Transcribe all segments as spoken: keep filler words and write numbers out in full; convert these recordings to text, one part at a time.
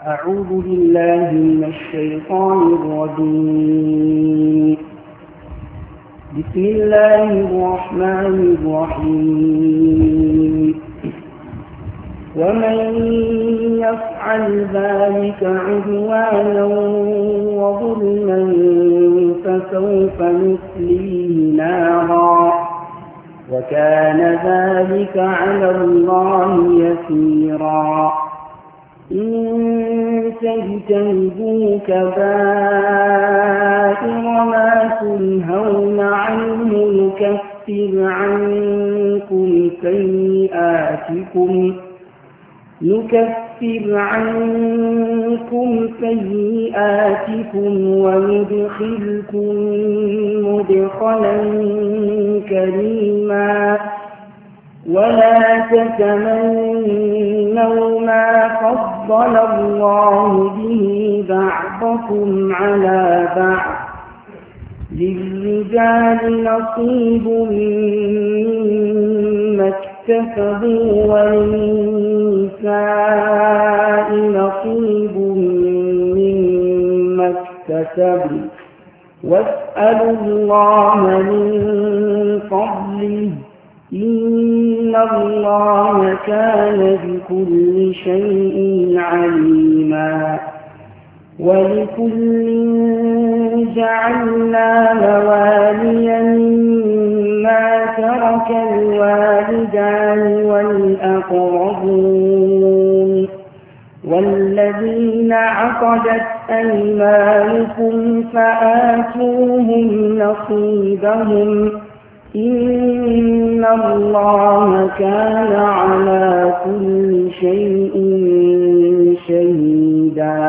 أعوذ بالله من الشيطان الرجيم. بسم الله الرحمن الرحيم. ومن يفعل ذلك عدوانا وظلما فسوف نصليه نارا وكان ذلك على الله يسيرا. إن تجتنبوا كبائر ما تنهون عنه نكفر عنكم سيئاتكم نكفر عنكم سيئاتكم وندخلكم مدخلا كريما. ولا تتمنوا ما فضل الله به بعضكم على بعض. للرجال نصيب مما اكتسبوا وللنساء نصيب مما اكتسبوا واسألوا الله من فضله إن الله كان بكل شيء عليما. ولكل جعلنا موالي مما ترك الوالدان والأقربون والذين عقدت أيمانكم فآتوهم نصيبهم إن الله كان على كل شيء شهيدا.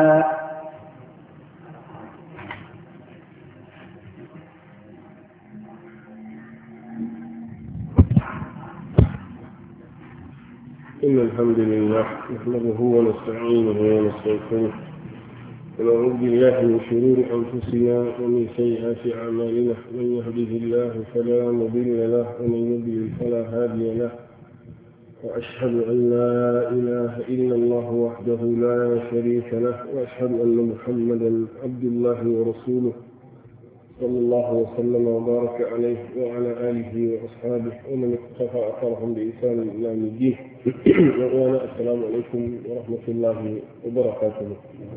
إن الحمد لله نحمده ونستعينه ونستغفره ونعوذ بالله من شرور أنفسنا ومن سيئات أعمالنا. من يهده الله فلا مضل له ومن يضلل فلا هادي له. وأشهد أن لا إله إلا الله وحده لا شريك له وأشهد أن محمدا عبد الله ورسوله صلى الله وسلم وبارك عليه وعلى آله وأصحابه ومن اقتفى أثرهم بإحسان إلى يوم الدين. السلام عليكم ورحمة الله وبركاته.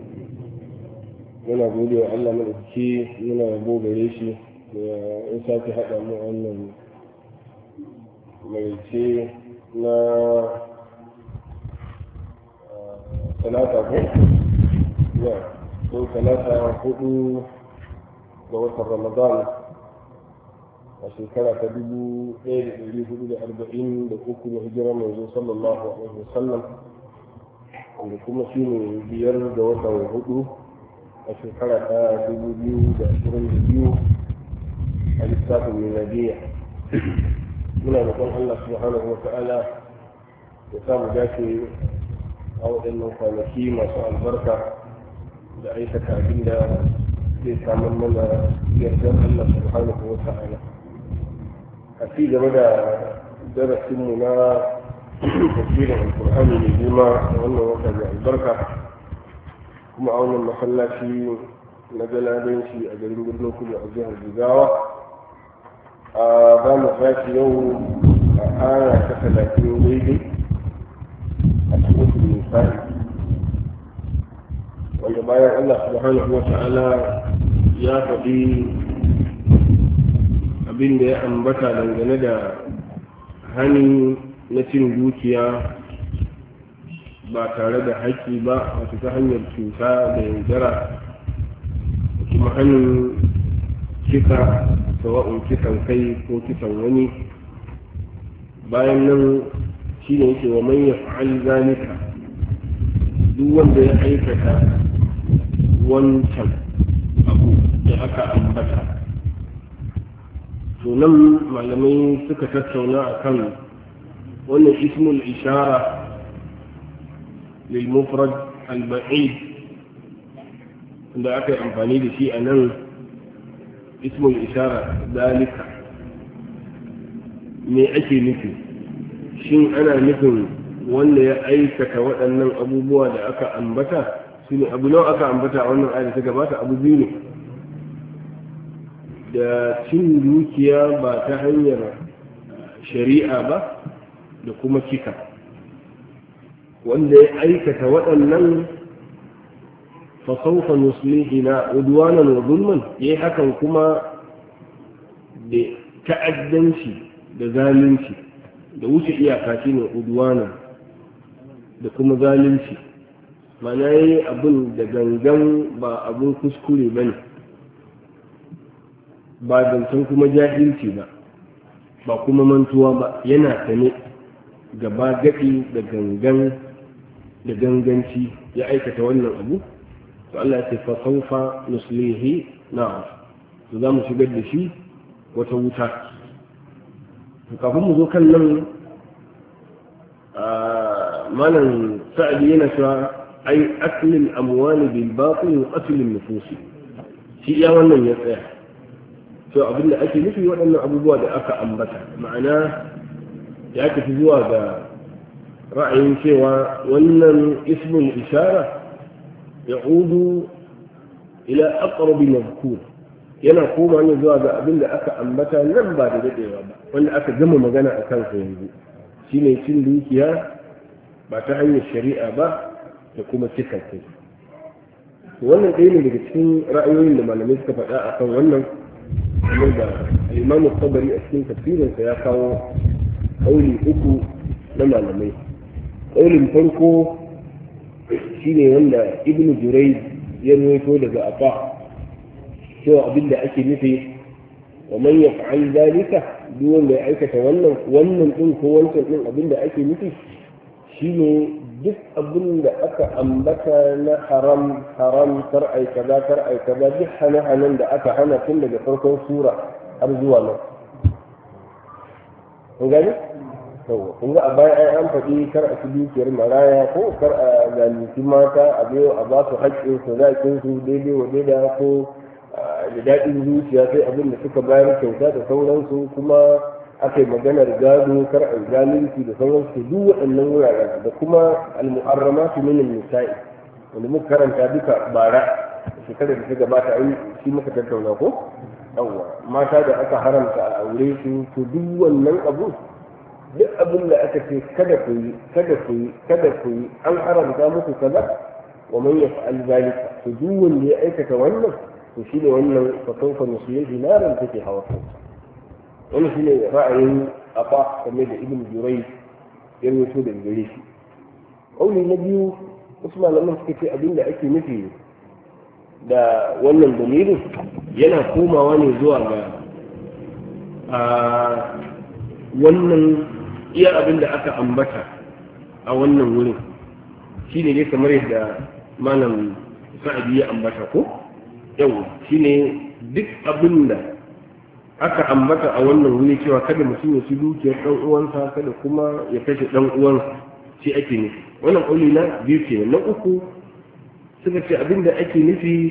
muna gode wa Allah maɗaukaki, muna yabo gare shi da in sake haɗa mu wannan marice na talata ko? ya ko talata hudu ga watan Ramadan a shekara ta dubu ɗaya da ɗari hudu da arba'in da uku da hijirar manzo sallallahu alaihi wasallam, wanda kuma shi ne biyar ga watan hudu a shekara ta dubu biyu da ashirin da biyu a lissafin miladiya. Muna roƙon Allah subhanahu wa ta'ala ya samu dace a waɗannan kwanaki masu albarka da aikata abin da zai samar mana yardar Allah subhanahu wa ta'ala. A ci gaba da darasinmu na tafsirin Alƙur'ani mai girma a wannan wata mai albarka, kuma a wannan masallaci na galadanci a garin birnin kudu a jihar Jigawa. A za mu tashi yau a aya ta talatin daidai a cikin nisa'i, wanda bayan Allah subhanahu wa ta'ala ya faɗi abin da ya ambata dangane da hani na cin dukiya ba tare da haƙƙi ba, wato ta hanyar cuta da yaudara, da kuma hannun kisa, sawa'un kisan kai ko kisan wani. Bayan nan shi ne yake wa man yaf'al zalika, duk wanda ya aikata wancan abu da aka ambata. To nan malamai suka tattauna akan wannan ismul ishara للمفرد البعيد عند أكي أنفاني لشيء أنه اسم الإشارة ذلك me ake nufi? Shin ana nufin wanda ya aikata waɗannan abubuwa da aka ambata shine abu nawa aka ambata a wannan ayat ta gabata abu biyu ne da cin dukiya ba ta hanyar shari'a ba da kuma kika wanda ya aikata waɗannan fasaufa nuslihi na udwanan wa zulman yayi hakan kuma da ta'addanci da zalunci da wuce iyaka shine udwana da kuma zalunci mana yayi abin da gangan ba abin kuskure bane ba dantan kuma jahilci ba ba kuma mantuwa ba yana sane gaba gaɗi da gangan da ganganci ya aikata wannan abu to Allah ya ce fa sawfa nuslihi na'am to za mu shigar da shi wata wuta kafin mu zo kan nan malam sa'adi yana cewa ai aklil amwali bil batil wa aklil nufusi shi ya wannan ya tsaya to abinda ake nufi waɗannan abubuwa da aka ambata ma'ana ya tafi zuwa ga ra'ayin cewa wannan ismul ishara ya'udu ila aqrabi mazkur yana koma ne zuwa ga abinda aka ambata nan ba da dadewa ba wanda aka gama magana a kansa yanzu shine cin dukiya ba ta hanyar shari'a ba da kuma cika kai wannan ɗaya ne daga cikin ra'ayoyin da malamai suka faɗa a kan wannan kamar da Imam Tabari a cikin tafsirinsa ya kawo ƙauli uku na malamai ƙaulin farko shine wanda Ibn Jurayj ya rawaito daga Afa cewa abinda ake nufi wa man yaf'al zalika duk wanda ya aikata wannan wannan din ko wancan din abinda ake nufi shine duk abin da aka ambata na haram haram kar ai kaza kar ai kaza duk hana-hanan da aka hana tun daga farkon sura har zuwa nan kun gani to kun ga a baya ai an faɗi kar a ci dukiyar maraya ko kar a zalunci mata a biyo a ba su haƙƙin su zaƙin su daidai wa daidai ko da daɗin zuciya sai abin da suka bayar kyauta da sauransu kuma aka yi maganar gado kar a zalunci da sauransu duk waɗannan wuraren da kuma al-mu'arramatu min an-nisa'i wanda muka karanta duka bara shekarar da ta gabata ai shi muka tattauna ko yawwa mata da aka haramta a aure su to duk wannan abu duk abin da aka ce kada ku yi kada ku yi kada ku yi an haramta muku kaza wa man yaf'al zalika to duk wanda ya aikata wannan to shi ne wannan fa sawfa nuslihi naran take hawa wannan shine ra'ayin Afa kamar da Ibn Jurayj ya rawaito da gare shi kauli na biyu wasu malaman suka ce abinda ake nufi da wannan dalilin yana komawa ne zuwa ga a wannan iya abinda aka ambata a wannan wurin shine ne kamar yadda malam Sa'adi ya ambata ko yau shine duk abinda aka ambata a wannan wuri cewa kada mutum ya ci dukiyar ɗan uwansa kada kuma ya kashe ɗan uwansa shi ake nufi wannan ƙauli na biyu ke na uku suka ce abin da ake nufi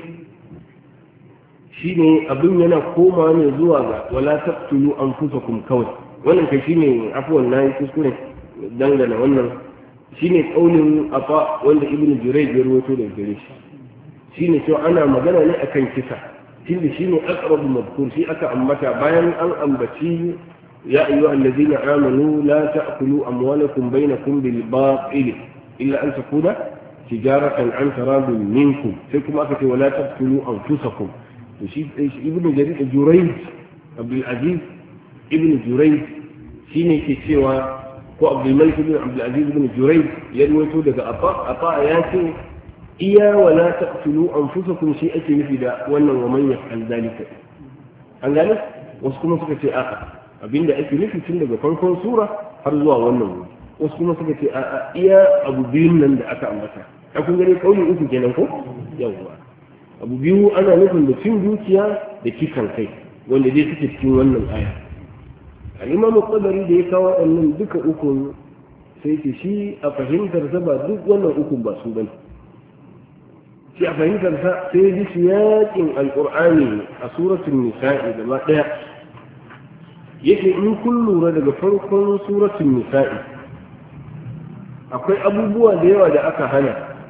shine abin yana koma ne zuwa ga wala taqtulu anfusakum kawai wannan kai shine afwan nayi kuskure dangane wannan shine ƙaulin Afa wanda Ibn Jurayj ya rawaito da gare shi shine cewa ana magana ne akan kisa tunda shine aqrabu madhkur shi aka ambata bayan an ambaci ya ayyuha allazina amanu la ta'kulu amwalakum bainakum bil batil illa an takuna tijaratan an taradun minkum sai kuma aka ce wala taqtulu anfusakum to shi ibnu jarir jurayj abdul aziz ibnu jurayj shine ke cewa ko abdul malik ibn abdul aziz ibn jurayj ya rawaito daga afa afa ya ce iya wala taqtulu anfusakum shi ake nufi da wannan wa man yaf'al zalika an gane wasu kuma suka ce a'a abinda ake nufi tun daga farkon sura har zuwa wannan wuri wasu kuma suka ce a'a iya abu biyun nan da aka ambata a kun gani kauli uku kenan ko yawwa abu biyu ana nufin da cin dukiya da kisan kai wanda dai suke cikin wannan aya al-imam al-qadari da ya kawo wannan duka uku sai ce shi a fahimtar sa ba duk wannan uku ba su bane shi a fahimtarsa sai ji siyaƙin alƙur'ani a suratun nisa'i gaba ɗaya yake in kun lura daga farkon suratun nisa'i akwai abubuwa da yawa da aka hana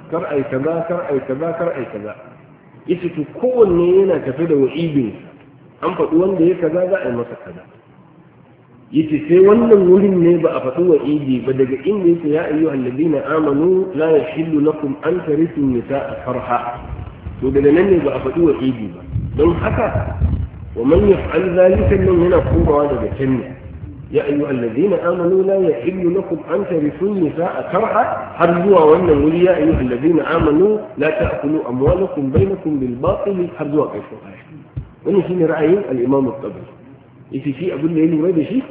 kar ai kaza kar ai kaza kar ai kaza yace to kowanne yana tafe da wa'idin an faɗi wanda ya kaza za a yi masa kaza yace sai wannan wurin ne ba a faɗi wa'idi ba daga inda yake ya ayyuhal ladina amanu la yahillu lakum an tarithu nisaa farha to daga nan ne ba a faɗi wa'idi ba don haka wa man yaf'al dhalika nan yana komawa daga can ne يا أيها الذين آمنوا لا يحل لكم أن ترثوا النساء كرها حرزوا وأن يا أيها الذين آمنوا لا تأكلوا أموالكم بينكم بالباطل حرزوا كيف وأن شيء رأي الإمام الطبري إذا شيء أقول له إنه هذا شيء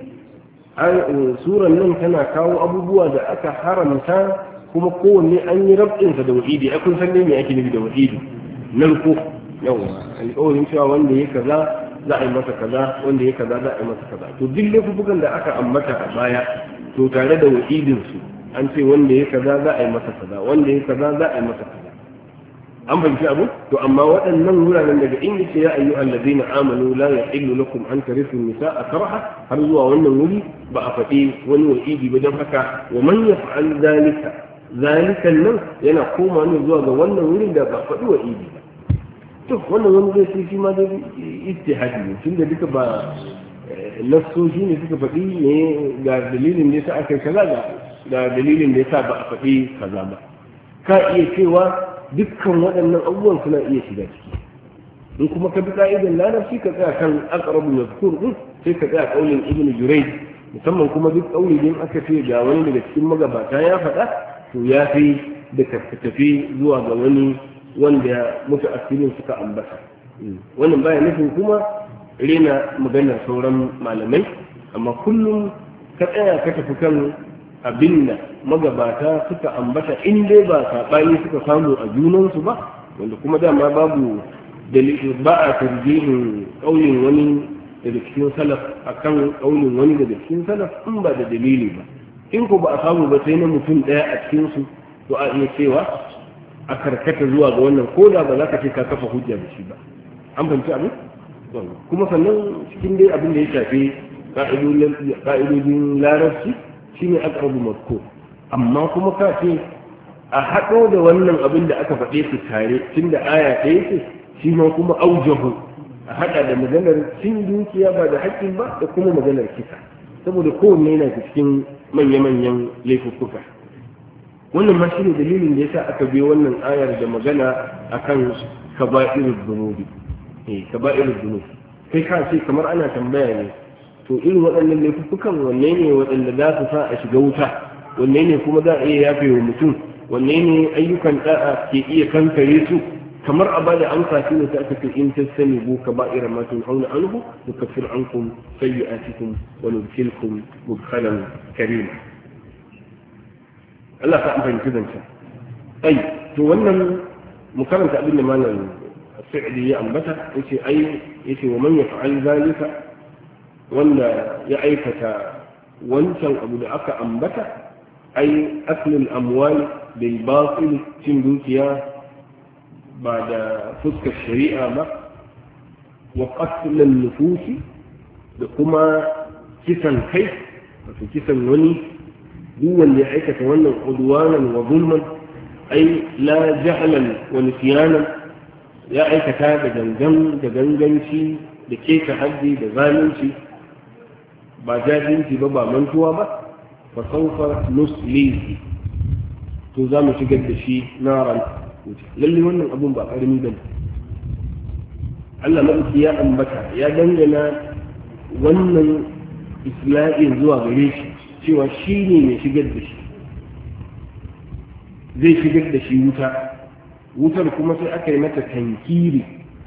سورة لن كان كاو أبو بوا ذا أكا حرم سان كما كون أن رب إنسى دوحيدي أكون سلمي أكي نبي دوحيدي نلقو يوم الأول إن شاء الله وأن يكذا za a yi masa kaza wanda ya kaza za a yi masa kaza to duk laifukan da aka ambata a baya to tare da wa'idin su an ce wanda ya kaza za a yi masa kaza wanda ya kaza za a yi masa kaza an fahimci abu to amma waɗannan wuraren daga inda ce ya ayyu allazina amanu la yahillu lakum an tarithu nisaa karha har zuwa wannan wuri ba a faɗi wani wa'idi ba don haka wa man yaf'al zalika zalikan nan yana koma ne zuwa ga wannan wurin da ba faɗi wa'idi ba to wannan wani zai ce shi ma dai ijtihadi ne tunda duka ba nassoshi ne suka faɗi ne ga dalilin da yasa aka yi kaza ga dalilin da yasa ba a faɗi kaza ba ka iya cewa dukkan waɗannan abubuwan suna iya shiga ciki in kuma ka bi ka'idan larabci ka tsaya kan aqrabu mazkur din sai ka tsaya kaulin ibnu jurayj musamman kuma duk kauli din aka ce ga wani daga cikin magabata ya faɗa to ya fi da ka tafi zuwa ga wani wanda mutu asirin suka ambata wannan baya nufin kuma rena maganar sauran malamai amma kullum ka tsaya ka tafi kan abin da magabata suka ambata in dai ba saɓani suka samu a junansu ba wanda kuma dama babu dalilin ba a tarjihin ƙaunin wani daga cikin salaf akan ƙaunin wani daga cikin salaf in ba da dalili ba in ko ba a samu ba sai na mutum ɗaya a cikinsu to a iya cewa a karkata zuwa ga wannan ko da ba za ka ce ka kafa hujja da shi ba an fahimci abin kuma sannan cikin dai abin da ya shafi ka'idodin larabci shine aqrabu mazkur amma kuma ka ce a haɗo da wannan abin da aka faɗe su tare tunda aya ɗaya ce shi ma kuma aujahu a haɗa da maganar cin dukiya ba da haƙƙin ba da kuma maganar kisa saboda kowanne yana cikin manya-manyan laifuffuka wannan ma shine dalilin da yasa aka biyo wannan ayar da magana akan kaba'irud dhunubi eh kaba'irud dhunubi kai ka ce kamar ana tambaya ne to irin waɗannan laifukan wanne ne waɗanda za su sa a shiga wuta wanne ne kuma za a iya yafe wa mutum wanne ne ayyukan da'a ke iya kankare su kamar a bada amsa shi ne ta aka ce in tasani bu kaba'ira ma tunhauna anhu nukaffir ankum sayyi'atikum wa nudkhilkum mudkhalan karima Allah ta amfani zancen ai to wannan mu karanta abin da malam Sa'idi ya ambata yace ai yace wa man yaf'al zalika wanda ya aikata wancan abu da aka ambata ai aklul amwal bil batil cin dukiya ba da fuskar shari'a ba wa qatlul nufusi da kuma kisan kai wato kisan wani duk wanda ya aikata wannan udwanan wa zulman ai la jahlan wa nisyanan ya aikata da gangan da ganganci da keta haddi da zalunci ba jahilci ba ba mantuwa ba fa sawfa nuslihi to za mu shigar da shi naran lalle wannan abun ba karami bane Allah madauki ya ambata ya dangana wannan isla'in zuwa gare shi cewa shi ne mai shigar da shi zai shigar da shi wuta wutar kuma sai aka yi mata tankiri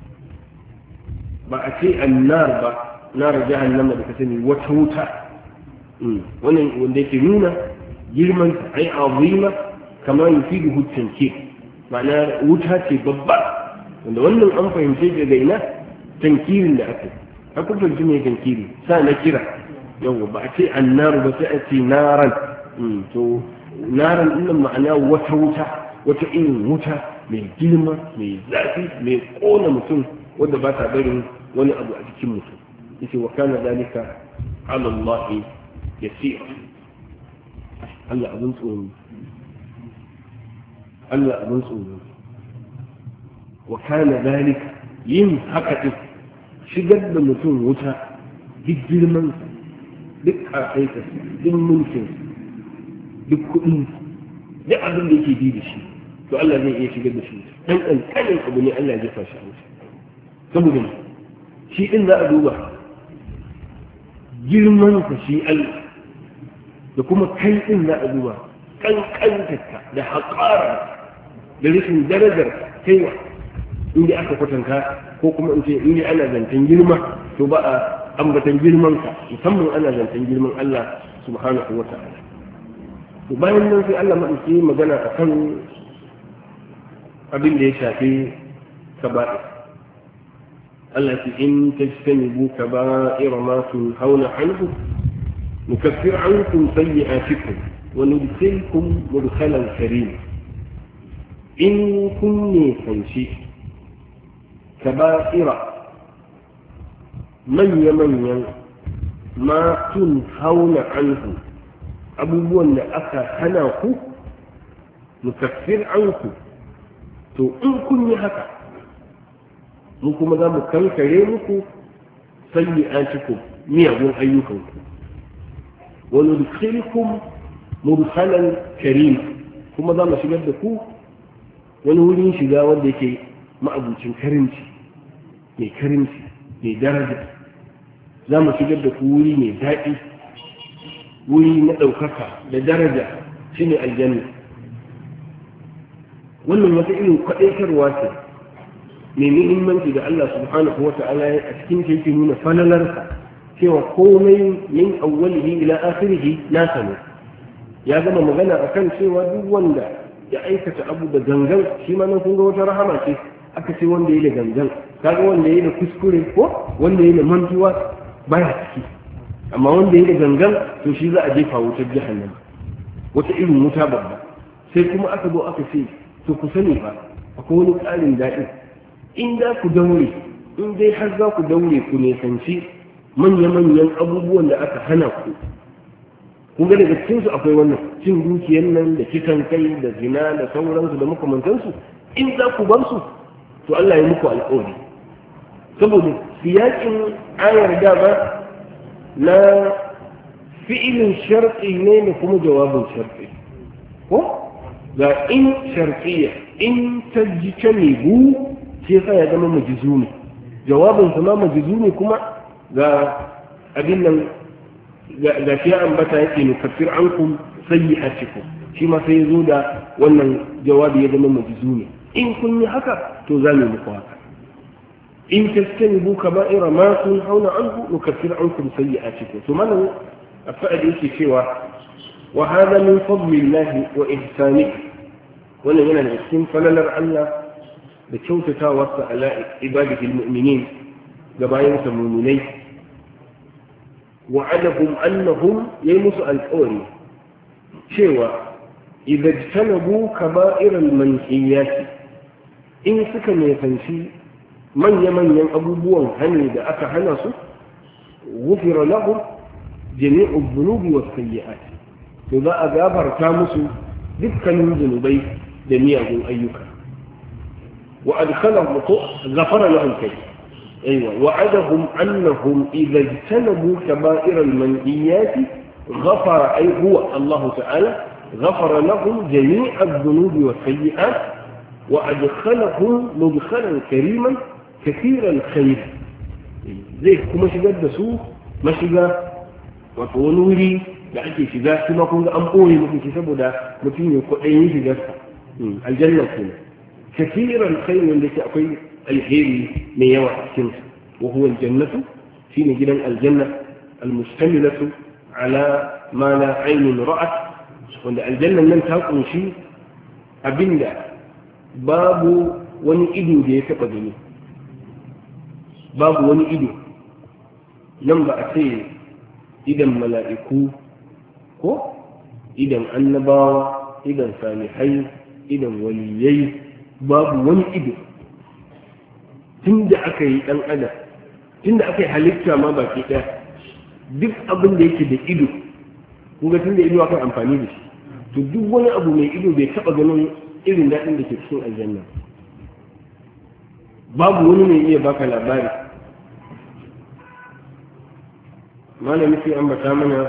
ba a ce annar ba nar jahannama da ka sani wata wuta wannan wanda yake nuna girman ai azima kama yufidu hutankir ma'ana wuta ce babba wanda wannan an fahimce daga ina tankirin da aka yi haka fahimci mai tankiri sa na kira yau ba a ce annaru ba sai a ce naran to naran ɗin ma'ana wata wuta wata irin wuta mai girma mai zafi mai ƙona mutum wanda ba ta barin wani abu a cikin mutum yace wa kana dalika ala Allah yasir Allah abin tsoro Allah abin tsoro wa kana zalika yin haka din shigar da mutum wuta duk girman duk ƙasaita duk mulkin duk kuɗin duk abin da yake bi da shi to Allah zai iya shigar da shi dan ƙanƙanin abu ne Allah ya jefa shi a wuta saboda shi din za a duba girman ka shi Allah da kuma kai din za a duba kankantarka da haƙara da rashin darajar kaiwa inda aka kwatanta ko kuma in ce inda ana zancen girma to ba a ambatan girman ka musamman ana zancen girman Allah subhanahu wa ta'ala to bayan nan sai Allah madauki magana akan abin da ya shafi kaba'ir Allah ce in tajtanibu kaba'ir ma tunhauna anhu nukaffir ankum sayyi'atikum wa nudkhilkum mudkhalan karim in kunni fanshi kaba'ira manya manyan ma tunhauna anhu abubuwan da aka hana ku nukaffir ankum to in kun yi haka mu kuma za mu kankare muku sayyi'atikum miyagun ayyukanku wa nudkhilkum mudkhalan karim kuma za mu shigar da ku wani wurin shiga wanda yake ma'abucin karimci mai karimci mai daraja za mu shigar da ku wuri mai daɗi wuri na ɗaukaka da daraja shine aljanna wannan wata irin kwaɗaitarwa ce mai muhimmanci da Allah subhanahu wa ta'ala a cikin ta yake nuna falalarsa cewa komai min awwalihi ila akhirihi nasa ne ya gama magana akan cewa duk wanda ya aikata abu da gangan shi ma nan kun ga wata rahama ce aka ce wanda ya da gangan kaga wanda ya da kuskure ko wanda ya da mantuwa baya ciki amma wanda ya da gangan to shi za a jefa wutar jahannama wata irin wuta babba sai kuma aka zo aka ce to ku sani ba akwai wani ƙarin daɗi in da ku daure in dai har za ku daure ku nisanci manya-manyan abubuwan da aka hana ku kun ga daga cikinsu akwai wannan cin dukiyar nan da kisan kai da zina da sauransu da makamantansu in za ku bar su to Allah ya muku alƙawari saboda siyakin ayar dama na fi'ilin shar'i ne da kuma jawabin shar'i ko ga in shar'iyya in tajtanibu sai sa ya zama majzumi jawabin sa ma majzumi kuma ga abin nan ga shi ambata yake ne kafir ankum sayyi'atikum shi ma sai zo da wannan jawabi ya zama majzumi in kun yi haka to za mu muku haka in tajtanibu kaba'ira ma tunhauna anhu nukaffir ankum sayyi'atikum to manan afa'id yake cewa wa hada min fadlillahi wa ihsanihi wannan yana da cikin falalar Allah da kyautatawarsa ala ibadihi almu'minin ga bayansa mu'minai wa'adahum annahum yaymusu alqawli cewa idza jtanabu kaba'iral manhiyat in suka nefanci manya-manyan abubuwan hani da aka hana su gufira lahum jami'u dhunubi was sayyi'at to za a gafarta musu dukkanin zunubai da miyagun ayyuka wa adkhalahum ghafara lahum kai ايوه وعدهم انهم اذا اجتنبوا كبائر المنهيات غفر اي هو الله تعالى غفر لهم جميع الذنوب والسيئات وادخلهم مدخلا كريما كثير الخير زي كما shigar da su mashiga wato wani wuri da ake shiga kuma kun ga an ɓoye muku shi saboda mutum ya kwaɗayin shigar aljanna kuma kafiran kai wanda ke akwai alheri mai yawa a cikin wa huwa aljannatu shine gidan aljanna almustamilatu ala ma la aynun ra'at wanda aljannan nan ta kunshi abinda babu wani ido da ya taba gani babu wani ido nan ba a ce idan mala'iku ko idan annabawa idan salihai idan waliyai babu wani ido tun da aka yi ɗan adam tun da aka yi halitta ma baki ɗaya duk abin da yake da ido kuma tun da ido aka amfani da shi to duk wani abu mai ido bai taɓa ganin irin daɗin da ke cikin aljanna babu wani mai iya baka labari. malami sai ambata mana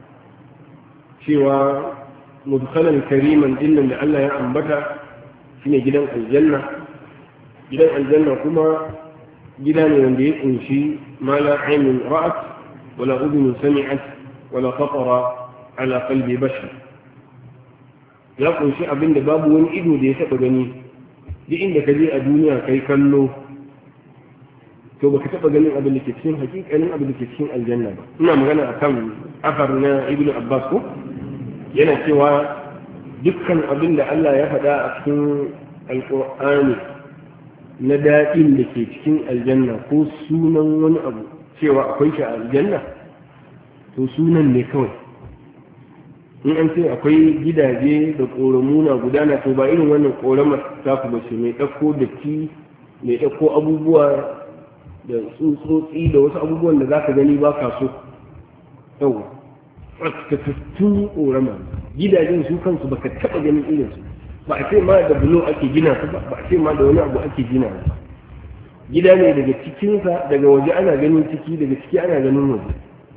cewa mudkhalan kariman dinnan da Allah ya ambata shine gidan aljanna. gidan aljanna kuma gida ne wanda ya kunshi ma la aynun ra'at wala udhun sami'at wala khatara ala qalbi bashar. ya kunshi abin da babu wani ido da ya taba gani. duk inda ka je a duniya kai kallo to baka taba ganin abin da ke cikin hakikanin abin da ke cikin aljanna ba. ina magana akan afar na ibnu abbas ko yana cewa dukkan abin da Allah ya faɗa a cikin alqur'ani na daɗin da ke cikin aljanna ko sunan wani abu cewa akwai shi a aljanna to sunan ne kawai. in an ce akwai gidaje da ƙoramuna gudana to ba irin wannan ƙoramar ta ku bace mai ɗauko datti mai ɗauko abubuwa da tsutsotsi da wasu abubuwan da za ka gani ba ka so. yau tsaftattun ƙorama gidajen su kansu baka taɓa ganin irinsu ba a ce ma da bulo ake gina su ba ba a ce ma da wani abu ake gina su. gida ne daga cikinsa daga waje ana ganin ciki daga ciki ana ganin waje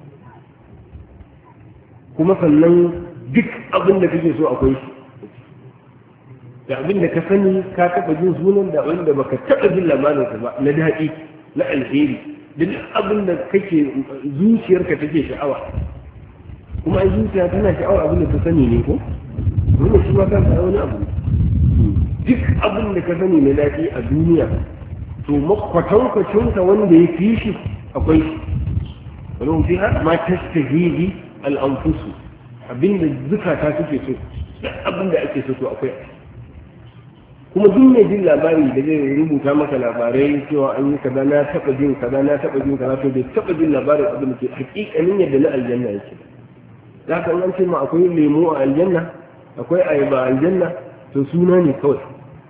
kuma sannan duk abin da kake so akwai shi da abin da ka sani ka taɓa jin sunan da wanda baka taɓa jin labarinsa ba na daɗi na alheri da duk abin da kake zuciyarka take sha'awa kuma ai zuciya tana sha'awar abin da ta sani ne ko wannan shi ma ka sa wani abu duk abin da ka sani na daɗi a duniya to makwatankwacin wanda ya fi shi akwai shi wani fiha ma tastahihi al-anfusu abinda zukata suke so duk abin da ake so to akwai kuma duk mai jin labari da zai rubuta maka labarai cewa an yi kaza na taba jin kaza na taba jin kaza to bai taba jin labarin abin da ke hakikanin yadda na aljanna yake za ka an ce ma akwai lemo a aljanna akwai ayaba a aljanna to suna ne kawai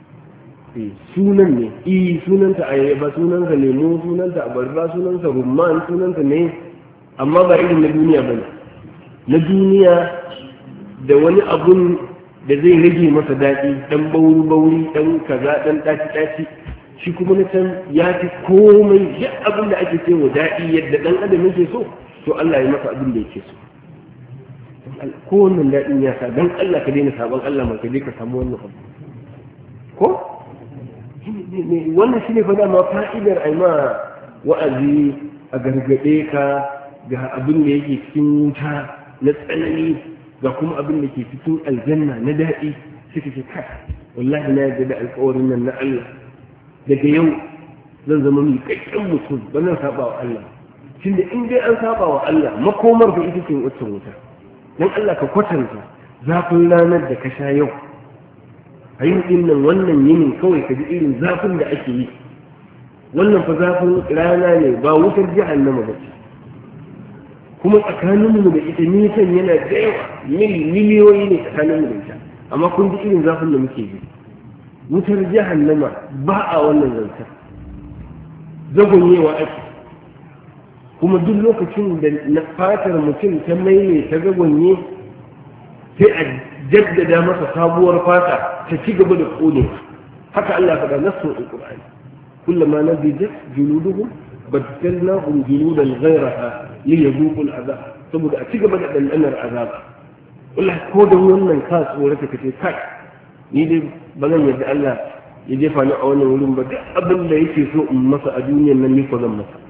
sunan ne i sunanta ayaba sunanta lemo sunanta abarba sunanta rumman sunanta ne amma ba irin na duniya bane. na duniya da wani abun da zai rage masa daɗi ɗan bauri-bauri ɗan kaza ɗan ɗaci-ɗaci shi kuma na can ya fi komai duk abin da ake cewa daɗi yadda ɗan adam yake so to Allah ya masa abin da yake so. kowannan daɗin ya sa don Allah ka daina sabon Allah mai ka je ka samu wannan abu ko wannan shi ne fa dama fa'idar ai ma wa'azi a gargaɗe ka ga abin da yake cikin wuta na tsanani ga kuma abin da ke cikin aljanna na daɗi suka ce kai wallahi na yarda da alƙawarin nan na Allah daga yau zan zama mai ƙaƙƙen mutum ba zan saba wa Allah tunda in dai an saba wa Allah makomar da ita ce waccan wuta dan Allah ka kwatanta zafin ranar da ka sha yau a yin ɗin nan wannan yinin kawai ka ji irin zafin da ake yi wannan fa zafin rana ne ba wutar jahannama ba ce kuma tsakaninmu da ita nisan yana da yawa miliyoyi ne tsakaninmu da ita amma kun ji irin zafin da muke ji wutar jahannama ba a wannan zantar zagonyewa ake kuma duk lokacin da na fatar mutum ta maile ta zagonye sai a jaddada masa sabuwar fata ta ci gaba da kone haka Allah faɗa nasu alqur'ani kullama nabidat juluduhum baddalnahum juludan ghayraha liyazuqu al'azab saboda a ci gaba da dandanar azab wallahi ko da wannan ka tsorata kace kai ni dai ba zan yarda Allah ya jefa ni a wannan wurin ba duk abin da yake so in masa a duniyar nan ni ko zan masa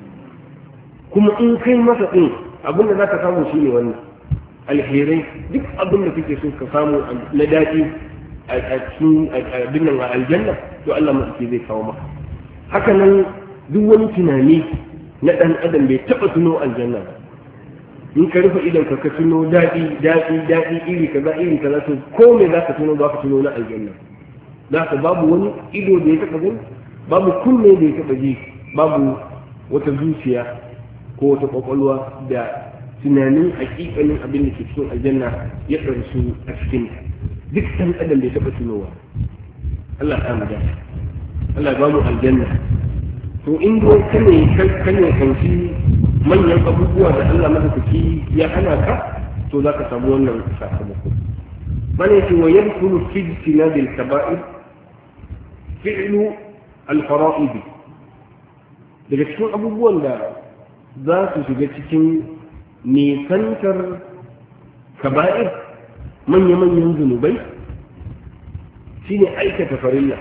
kuma in kai masa din abin da zaka samu shine wannan alherai duk abin da kake so ka samu na daɗi a cikin abin nan a aljanna to Allah maɗauki zai kawo maka haka nan duk wani tunani na ɗan adam bai taɓa tuno aljanna ba in ka rufe idan ka tuno daɗi daɗi daɗi iri kaza iri kaza to ko me za ka tuno ba ka tuno na aljanna za ka babu wani ido da ya taɓa gani babu kunne da ya taɓa ji babu wata zuciya ko wata ƙwaƙwalwa da tunanin hakikalin abin da ke cikin aljanna ya ɗarsu a cikin duk ɗan adam bai taɓa tunowa Allah ta mu dace Allah ba mu aljanna to in dai kane kane kanci manyan abubuwa da Allah madaukaki ya hana ka to za ka samu wannan sakamako bane ce wa yadkhulu fi ijtinabil kaba'ir fi'lu al-fara'id daga cikin abubuwan da za su shiga cikin nisantar kaba'ir manya-manyan zunubai shine aikata farilla.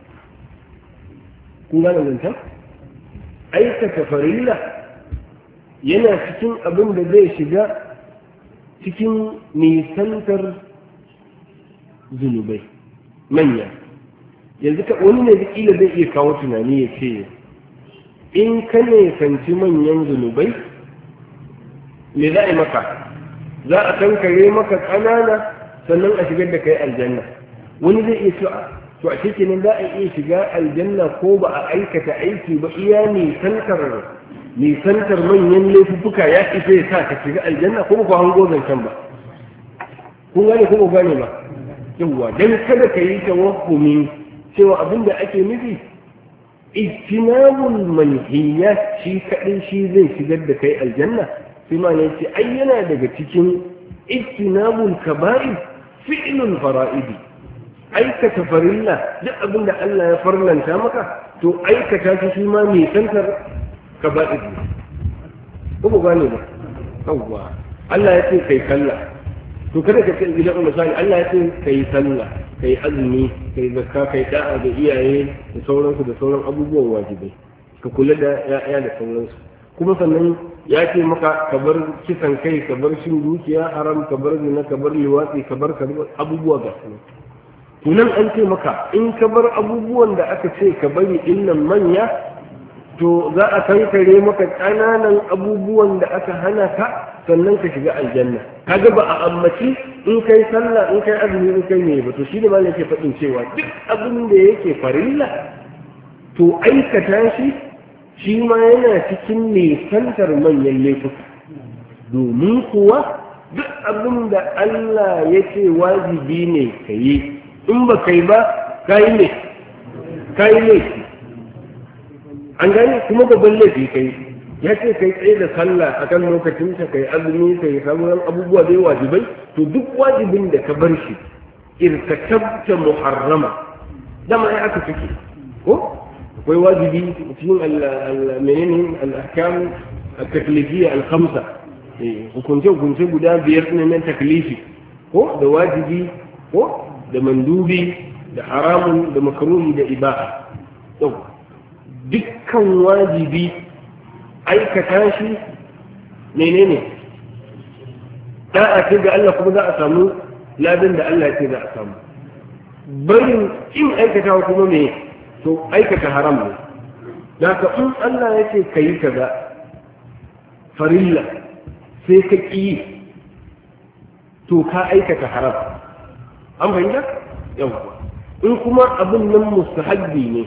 kun gane zancen aikata farilla yana cikin abin da zai shiga cikin nisantar zunubai manya. yanzu ka wani ne kila zai iya kawo tunani ya ce in ka nisanci manyan zunubai me za a yi maka? za a kankare maka ƙanana sannan a shigar da kai aljanna. wani zai iya cewa to a cikin za a iya shiga aljanna ko ba a aikata aiki ba, iya nisantar nisantar manyan laifuffuka ya isa ya sa ka shiga aljanna ko ba hango zancen ba. kun gane ko ba gane ba? yawwa dan kada ka yi tawahumi cewa abin da ake nufi ijtinabul manhiyat shi kadai shi zai shigar da kai aljanna. sai ma ne ce ai yana daga cikin ijtinabul kaba'ir fi'lul fara'idi, aikata farilla duk abin da Allah ya farlanta maka to aikata shi shi ma mai santar kaba'ir ne. ko ba gane ba? yawwa Allah ya ce kai sallah to kada ka ce idan misali Allah ya ce kai sallah kai azumi kai zakka kai da'a da iyaye da sauransu da sauran abubuwan wajibai ka kula da ya'ya da sauransu, kuma sannan ya ce maka ka bar kisan kai, ka bar shin dukiya haram, ka bar zina, ka bar liwatsi, ka bar abubuwa ga su. to nan an ce maka in ka bar abubuwan da aka ce ka bari innan manya to za a kankare maka ƙananan abubuwan da aka hana ka sannan ka shiga aljanna. kaga ba a ammaci in kai sallah in kai azumi in kai ne ba. to shi ne ma yake faɗin cewa duk abin da yake farilla to aikata shi shi ma yana cikin nisantar manyan laifuka, domin kuwa duk abin da Allah ya ce wajibi ne ka yi in ba kai ba ka yi ne ka yi laifi. an gani kuma babban laifi kai ya ce kai tsaye da sallah a kan lokacin ta kai azumi kai sauran abubuwa da wajibai, to duk wajibin da ka bar shi irtakabta muharrama dama ai aka fike ko akwai wajibi cikin al-menene al-ahkam at-taklifiyya al-khamsa hukunce hukunce guda biyar ne nan taklifi ko da wajibi ko da mandubi da haramun da makruhi da ibaha. dukkan wajibi aikata shi menene da'a ce ga Allah kuma za a samu ladan da Allah ce za a samu. barin in aikata kuma me to aikata haram ne. daga in Allah ya ce ka yi kaza farilla sai ka ƙi to ka aikata haram. an fahimta? yawwa in kuma abin nan mustahabbi ne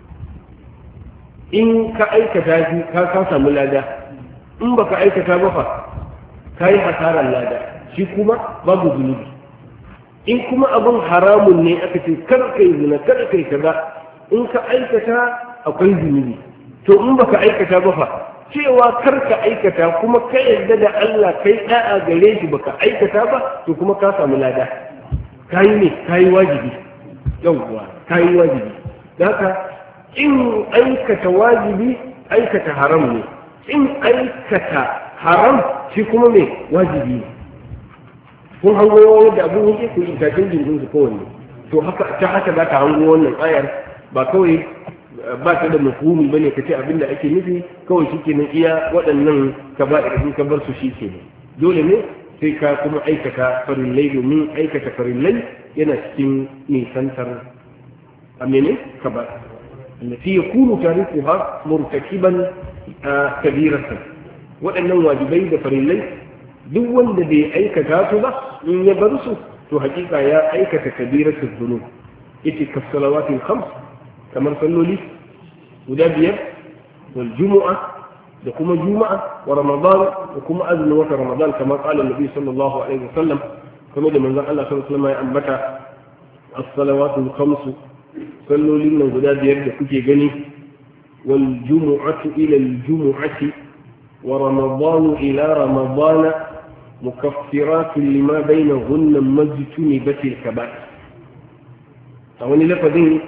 in ka aikata shi ka ka samu lada, in baka aikata ba fa ka yi hasarar lada, shi kuma babu zunubi. in kuma abin haramun ne aka ce kar kai zina kar kai kaza in ka aikata akwai zunubi, to in baka aikata ba fa cewa kar ka aikata kuma ka yarda da Allah kai da'a gare shi baka aikata ba to kuma ka samu lada, kai ne kai wajibi. yawwa kai wajibi. haka in aikata wajibi aikata haram ne, in aikata haram shi kuma mai wajibi ne. kun hango yadda abin yake ku itacen jirgin su kowanne, to haka ta haka za ka hango wannan ayar ba kawai ba ta da mafhumi ba ne ka ce abin da ake nufi kawai shi ke nan iya waɗannan ka ba in ka bar su shi ke ne. dole ne sai ka kuma aikata farillai, domin aikata farillai yana cikin nisantar amene ka ba التي يكون تاركها مرتكبا كبيرة. waɗannan wajibai da farillai duk wanda bai aikata su ba in ya bar su to hakika ya aikata kabiratul dhunub. ita kasalawatul khams kamar salloli guda biyar wal jumu'a da kuma juma'a wa ramadan da kuma azumin wata ramadan kamar qala annabi sallallahu alaihi wasallam, kuma da manzon Allah sallallahu alaihi wasallam ya ambata as-salawatul khams sallolin nan guda biyar da kuke gani wal jumu'atu ila al jumu'ati wa ramadanu ila ramadana mukaffiratun lima bainahunna majtunibatil kaba'ir a wani lafazin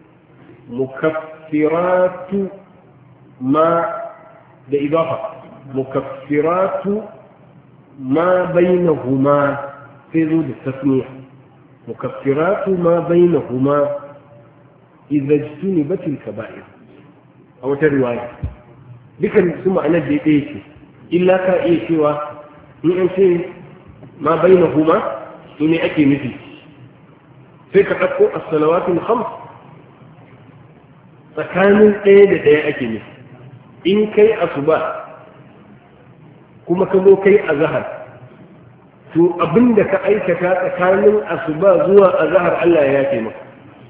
mukaffiratu ma da idafa mukaffiratu ma bainahuma sai zo da tasniya mukaffiratu ma bainahuma idza ijtunibatil kaba'ir a wata riwaya dukan su ma'anar da ɗaya ce illa ka iya cewa in an ce ma bainahuma su ne ake nufi sai ka ɗauko as-salawatul khams tsakanin ɗaya da ɗaya ake nufi in kai asuba kuma ka zo kai azhar to abinda ka aikata tsakanin asuba zuwa azhar Allah ya yafe maka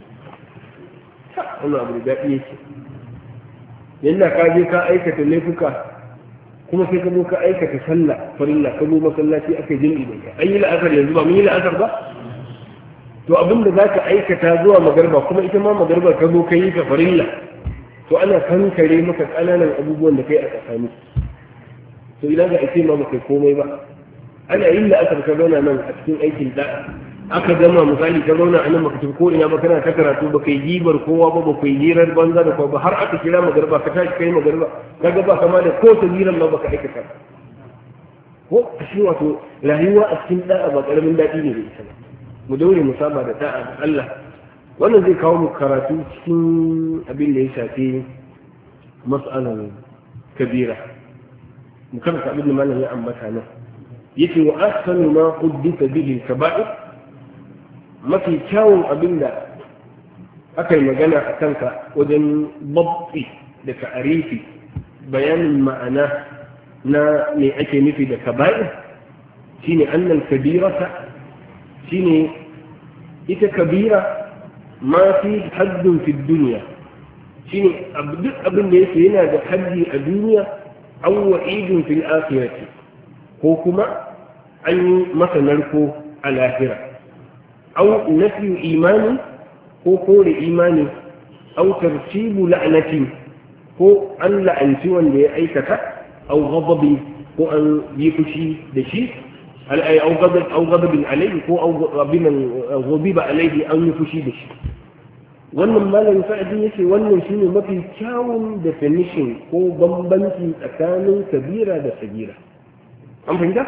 wannan abu da daɗi yake yanda ka je ka aikata laifuka kuma sai ka zo ka aikata sallah farilla ka zo masallaci aka jin idan ka an yi la'asar yanzu ba mun yi la'asar ba to abinda za ka aikata zuwa magarba kuma ita ma magarba ka zo ka yi ka farilla to ana kankare maka ƙananan abubuwan da kai a tsakani to idan ga ake ma baka komai ba ana yin la'asar ka zauna nan a cikin aikin da'a aka gama misali ka zauna a nan baka tafi ko ina ba kana ta karatu baka yi gibar kowa ba baka yi hirar banza da kowa ba har aka kira magarba ka tashi kai magarba ka ga ba kama da ko ta hirar ma baka aikata ko shi wato rayuwa a cikin da'a ba karamin daɗi ne da ita ba mu daure mu saba da da'a da Allah wannan zai kawo mu karatu cikin abin da ya shafi mas'alar kabira mu karanta abin da malam ya ambata nan yace wa ahsanu ma quddita bihi al-kaba'ir mafi kyawun abin da aka yi magana a kanka wajen babbi da ta'arifi bayanin ma'ana na me ake nufi da kaba'ir shine annal kabirata shine ita kabira ma fi haddun fi duniya shine duk abin da yake yana da haddi a duniya aw wa'idun fil akhirati ko kuma an yi masa narko a lahira aw nafi imani ko kore imani aw tartibu la'natin ko an la'anci wanda ya aikata aw ghadabi ko an yi fushi da shi أو غضب أو غضب عليه هو أو بمن غضب عليه أو يفشي بش wannan malamin sa'adi yace wannan shine mafi kyawun definition ko bambanci tsakanin kabira da sagira an fahimta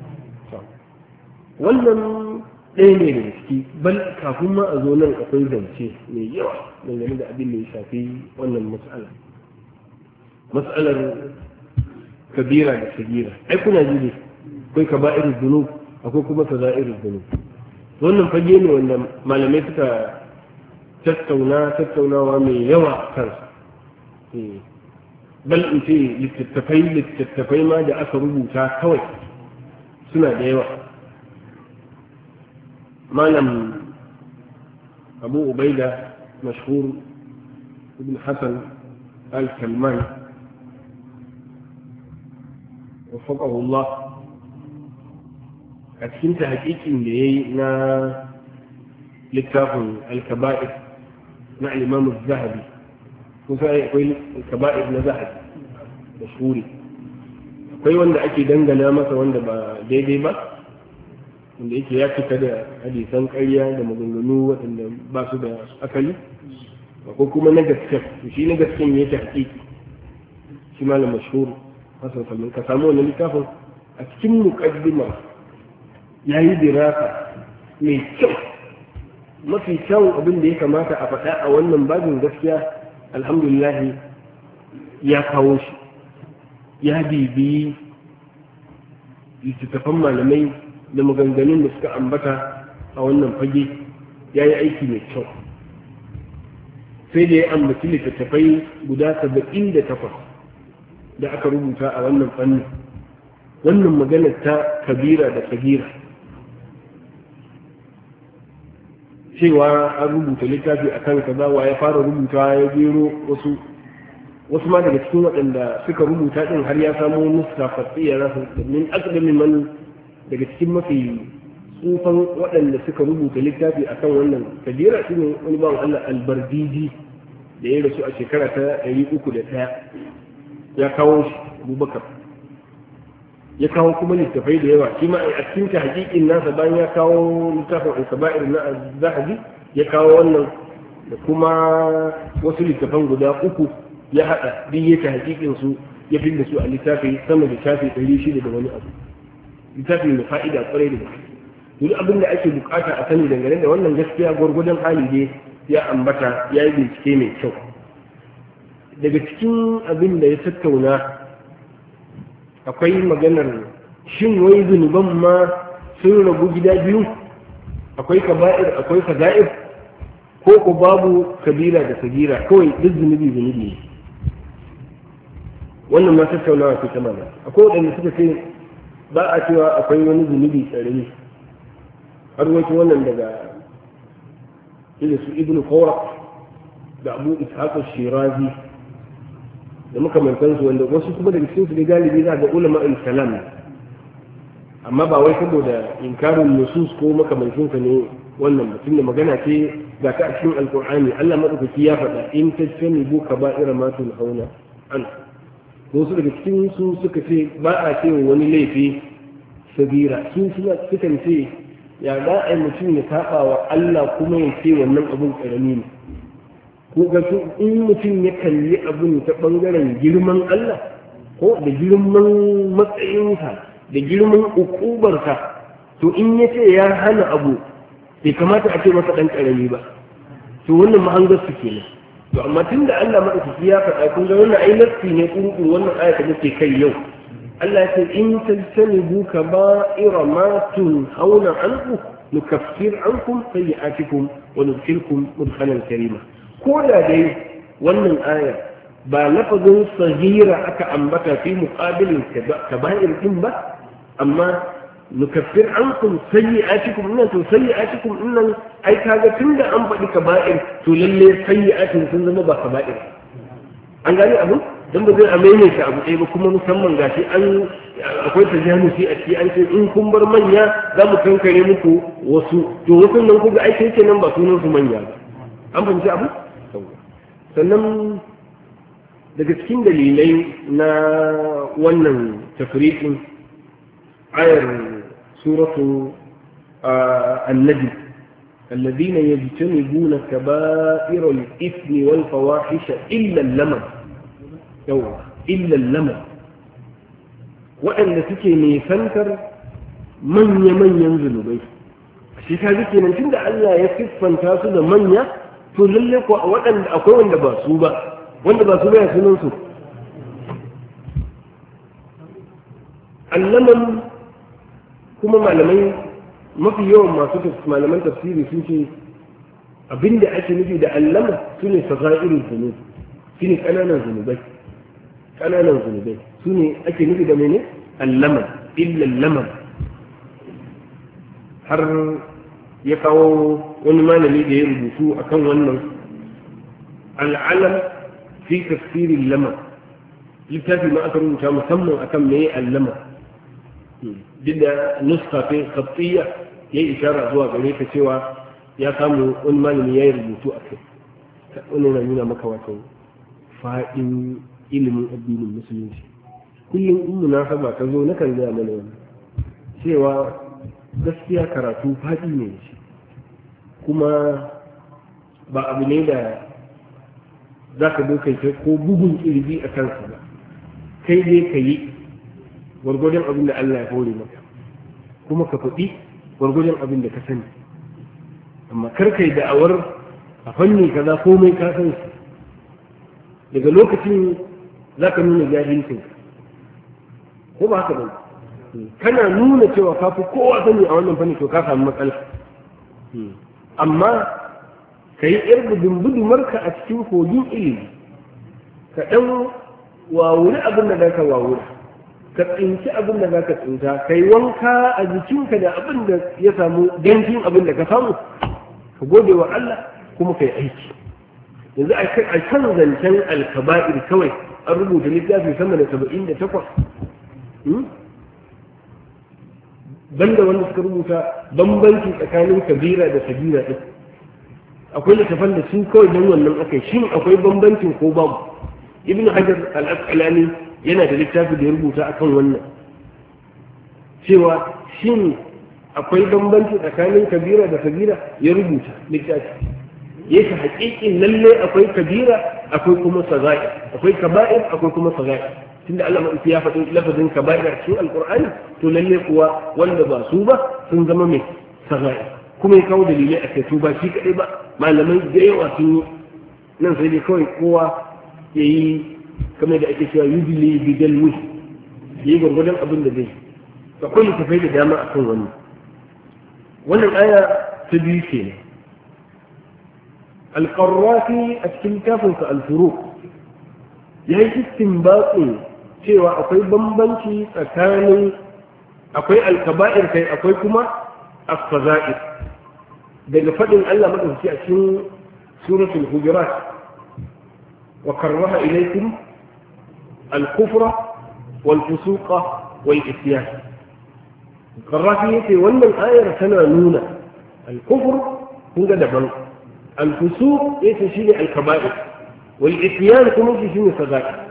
wannan ɗaya ne da ciki bal kafin ma a zo nan akwai zance mai yawa dangane da abin da ya shafi wannan mas'ala mas'alar kabira da sagira ai kuna ji ne akwai kaba'irul dhunub akwai kuma saza'irul dhunub wannan fage ne wanda malamai suka tattauna tattaunawa mai yawa kansa bal in ce littattafai littattafai ma da aka rubuta kawai suna da yawa malam abu ubaida mashhur ibn hasan al-kalman وفقه الله a cikin ta hakikin da ya yi na littafin alkaba'ir na alimamu zahabi kusa akwai alkaba'ir na zahabi da shuri akwai wanda ake dangana masa wanda ba daidai ba wanda yake ya cika da hadisan ƙarya da maganganu waɗanda ba su da akali akwai kuma na gaske shi na gaske ne ta hakiki shi malam mashhur hasan salman ka samu wannan littafin a cikin muqaddimar ya yi dirasa mai kyau mafi kyau abin da ya kamata a faɗa a wannan babin gaskiya alhamdulillah ya kawo shi ya bibiyi littattafan malamai da maganganun da suka ambata a wannan fage ya yi aiki mai kyau sai da ya ambaci littattafai guda saba'in da takwas da aka rubuta a wannan fannin wannan maganar ta kabira da kabira cewa an rubuta littafi a kan kaza wa ya fara rubuta ya jero wasu wasu ma daga cikin waɗanda suka rubuta ɗin har ya samu nuska fasiya na su min akadamin man daga cikin mafi tsufan waɗanda suka rubuta littafi a kan wannan kabira shi ne wani bawan Allah albardiji da ya rasu a shekara ta ɗari uku da ɗaya ya kawo shi abubakar ya kawo kuma littafai da yawa shi ma a cikin ta hakikin nasa bayan ya kawo littafin al-kaba'ir na zahabi ya kawo wannan da kuma wasu littafan guda uku ya hada duk ya ta hakikin su ya fi da su a littafi sama da shafi ɗari shida da wani abu littafi mai fa'ida kwarai da gaske duk abin da ake bukata a sani dangane da wannan gaskiya gwargwadon hali dai ya ambata ya yi bincike mai kyau daga cikin abin da ya tattauna akwai maganar shin wai zunuban ma sun rabu gida biyu akwai kaba'ir akwai fada'ir ko ko babu kabira da sagira kawai duk zunubi zunubi ne wannan ma tattaunawa ce ta mana akwai waɗanda suka ce ba a cewa akwai wani zunubi tsarari har wato wannan daga ila su ibnu qawra da abu ishaq shirazi da makamantansu wanda wasu kuma daga cikin su da galibi za ga ulama al-kalam amma ba wai saboda inkarin nusus ko makamancinsa ne wannan mutum da magana ce ga ta a cikin alkur'ani Allah madaukaki ya faɗa in tajtanibu kaba'ira ma tunhauna an wasu daga cikin su suka ce ba a ce wani laifi sabira sun suna sukan ce ya za a yi mutum ya taɓa wa Allah kuma ya ce wannan abun ƙarami ne ko ga su in mutum ya kalli abin ta ɓangaren girman Allah ko da girman matsayinsa da girman ukubarsa to in ya ce ya hana abu bai kamata a ce masa ɗan ƙarami ba to wannan mahangar su kenan to amma tun da Allah maɗaukaki ya faɗa kun ga wannan ai nassi ne kurkuru wannan aya ta nake kai yau Allah ya ce in tajtanibu kaba'ira ma tunhauna anhu nukaffir ankum sayyi'atikum wa nudkhilkum mudkhalan karima ko da dai wannan aya ba lafazin sagira aka ambata fi muqabilin kaba'ir din ba amma nukaffir ankum sayyi'atikum inna to sayyi'atikum innan ai kaga tunda an faɗi kaba'ir to lalle sayyi'atin sun zama ba kaba'ir an gani abu dan ba zai amene shi abu ɗaya ba kuma musamman gashi an akwai tajanusi a ciki an ce in kun bar manya za mu kankare muku wasu to wasu nan kuga aikin kenan ba sunan su manya ba an fahimci abu sannan daga cikin dalilai na wannan tafriqin ayar suratu an-najm الذين يجتنبون كبائر الإثم والفواحش إلا اللمم يوم إلا اللمم وأن تكي نيسانكر من يمن ينزل بيه الشيء هذا كي ننتند ألا يكف فانتاسد من ي تللق وأن أقوى وأن باسوبة وأن باسوبة يسننسو اللمم كما معلمين mafi yawan masu malaman tafsiri sun ce abinda ake nufi da allama su ne sagairin zunubi su ne ƙananan zunubai ƙananan zunubai su ne ake nufi da mene allama illan laman har ya kawo wani malami da ya rubutu akan wannan al'alam fi tafsirin lama littafi ma aka rubuta musamman akan me allama duk da nuska fi khattiyya ya yi ishara zuwa gare ta cewa ya samu wani malami ya yi rubutu a kai wani na nuna maka wato fa'in ilimin addinin musulunci kullum in munasaba ta zo nakan gaya mana wani cewa gaskiya karatu faɗi ne shi kuma ba abu ne da za ka dokai ko bugun kirji a kansa ba kai dai ka yi gwargwadon abin da Allah ya hore maka kuma ka faɗi gwargwadon abin da ka sani amma karka yi da'awar a fanni kaza komai ka san su daga lokacin za ka nuna jahilcin ko ba haka ba kana nuna cewa ka fi kowa sani a wannan fanni to ka samu matsala amma ka yi yar budumbudumarka a cikin kogin ilimi ka ɗan wawuri abin da za ka wawura ka tsinci abin da za ka tsinta ka yi wanka a jikinka da abin da ya samu dankin abin da ka samu ka gode wa Allah kuma ka yi aiki yanzu a kan zancen alkaba'ir kawai an rubuta littafi sama da saba'in da takwas banda wanda suka rubuta bambanci tsakanin kabira da sabira ɗin akwai littafan da sun kawai don wannan akai shin akwai bambancin ko babu ibn hajar al-asqalani yana da littafi da ya rubuta akan wannan cewa shin akwai bambanci tsakanin kabira da kabira ya rubuta littafi ya ta haƙiƙin lalle akwai kabira akwai kuma saga'i akwai kaba'ir akwai kuma saga'i tunda Allah mai ya faɗi lafazin kaba'ir a cikin alqur'ani to lalle kuwa wanda ba su ba sun zama mai saga'i kuma ya kawo dalilai a kai su ba shi kaɗai ba malamai da yawa sun yi nan sai dai kawai kowa ya yi kamar da ake cewa yubili bidalwi ya yi gwargwadon abin da zai akwai littafai da dama akan wannan wannan aya ta biyu ke ne alƙarrafi a cikin kafinsa alfuru ya yi istinbatsin cewa akwai bambanci tsakanin akwai alkaba'ir kai akwai kuma afaza'ir daga faɗin Allah maɗauki a cikin suratul hujurat wa karraha ilaykum al-kufra wal fusuqa wal isyan karrafi yace wannan ayar tana nuna al-kufr kun ga daban al-fusuq yace shine al-kaba'ir wal isyan kuma shine sagair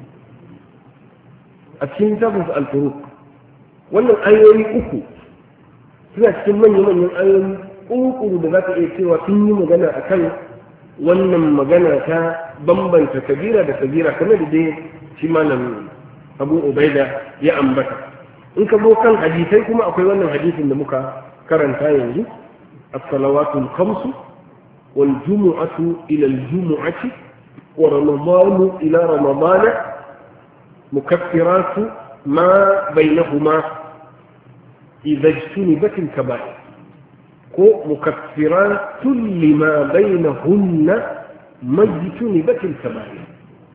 a cikin tafsir al-furuq wannan ayoyi uku suna cikin manyan-manyan ayoyi uku da za ka iya cewa sun yi magana a kan wannan magana ta bambanta kabira da kabira kamar da dai shi malam abu ubaida ya ambata in ka zo kan hadisai kuma akwai wannan hadisin da muka karanta yanzu as-salawatul khamsu wal jumu'atu ila al-jumu'ati wa ramadanu ila ramadana mukaffiratu ma bainahuma idza ijtunibat al-kaba'ir ko mukaffiratun lima bainahunna majtunibat al-kaba'ir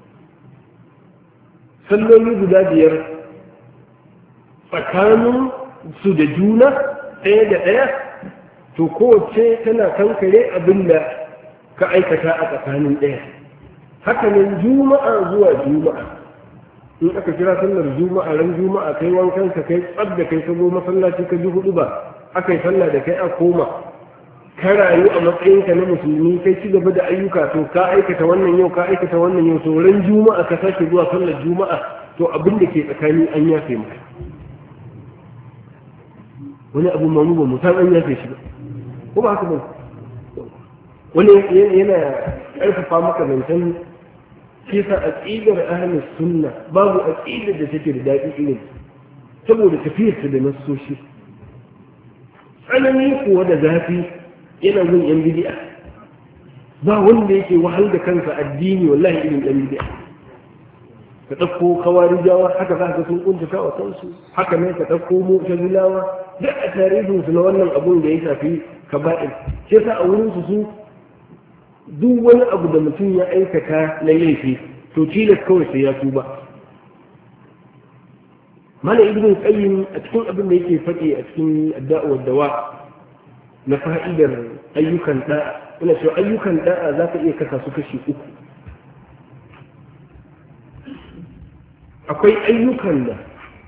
salloli guda biyar tsakanin su da juna ɗaya da ɗaya to kowace tana kankare abin da ka aikata a tsakanin ɗaya haka nan juma'a zuwa juma'a in aka kira sallar juma'a ran juma'a kai wankan ka kai tsab da kai ka zo masallaci ka ji hudu ba aka yi sallah da kai a koma ka rayu a matsayinka na musulmi kai ci gaba da ayyuka to ka aikata wannan yau ka aikata wannan yau to ran juma'a ka sake zuwa sallar juma'a to abin da ke tsakani an yafe maka wani abu mamu ba mu san an yafe shi ba ko ba haka ba wani yana ƙarfafa maka zancen shi sa aqidar ahlus sunna babu aqidar da take da daɗi irin saboda tafiyarta da nassoshi tsanani kuwa da zafi yana gun yan bid'a ba wanda yake wahal da kansa addini wallahi irin yan bid'a ka ɗauko kawarijawa haka za ka sun kunta wa kansu haka ne ka ɗauko mu'tazilawa duk a tarihin su na wannan abun da ya shafi kaba'ir shi sa a wurin su su duk wani abu da mutum ya aikata na laifi to tilas kawai sai ya tuba mana ibn qayyim a cikin abin da yake faɗi a cikin adda'u dawa na fa'idar ayyukan da'a ina cewa ayyukan da'a za ka iya kasa su kashi uku akwai ayyukan da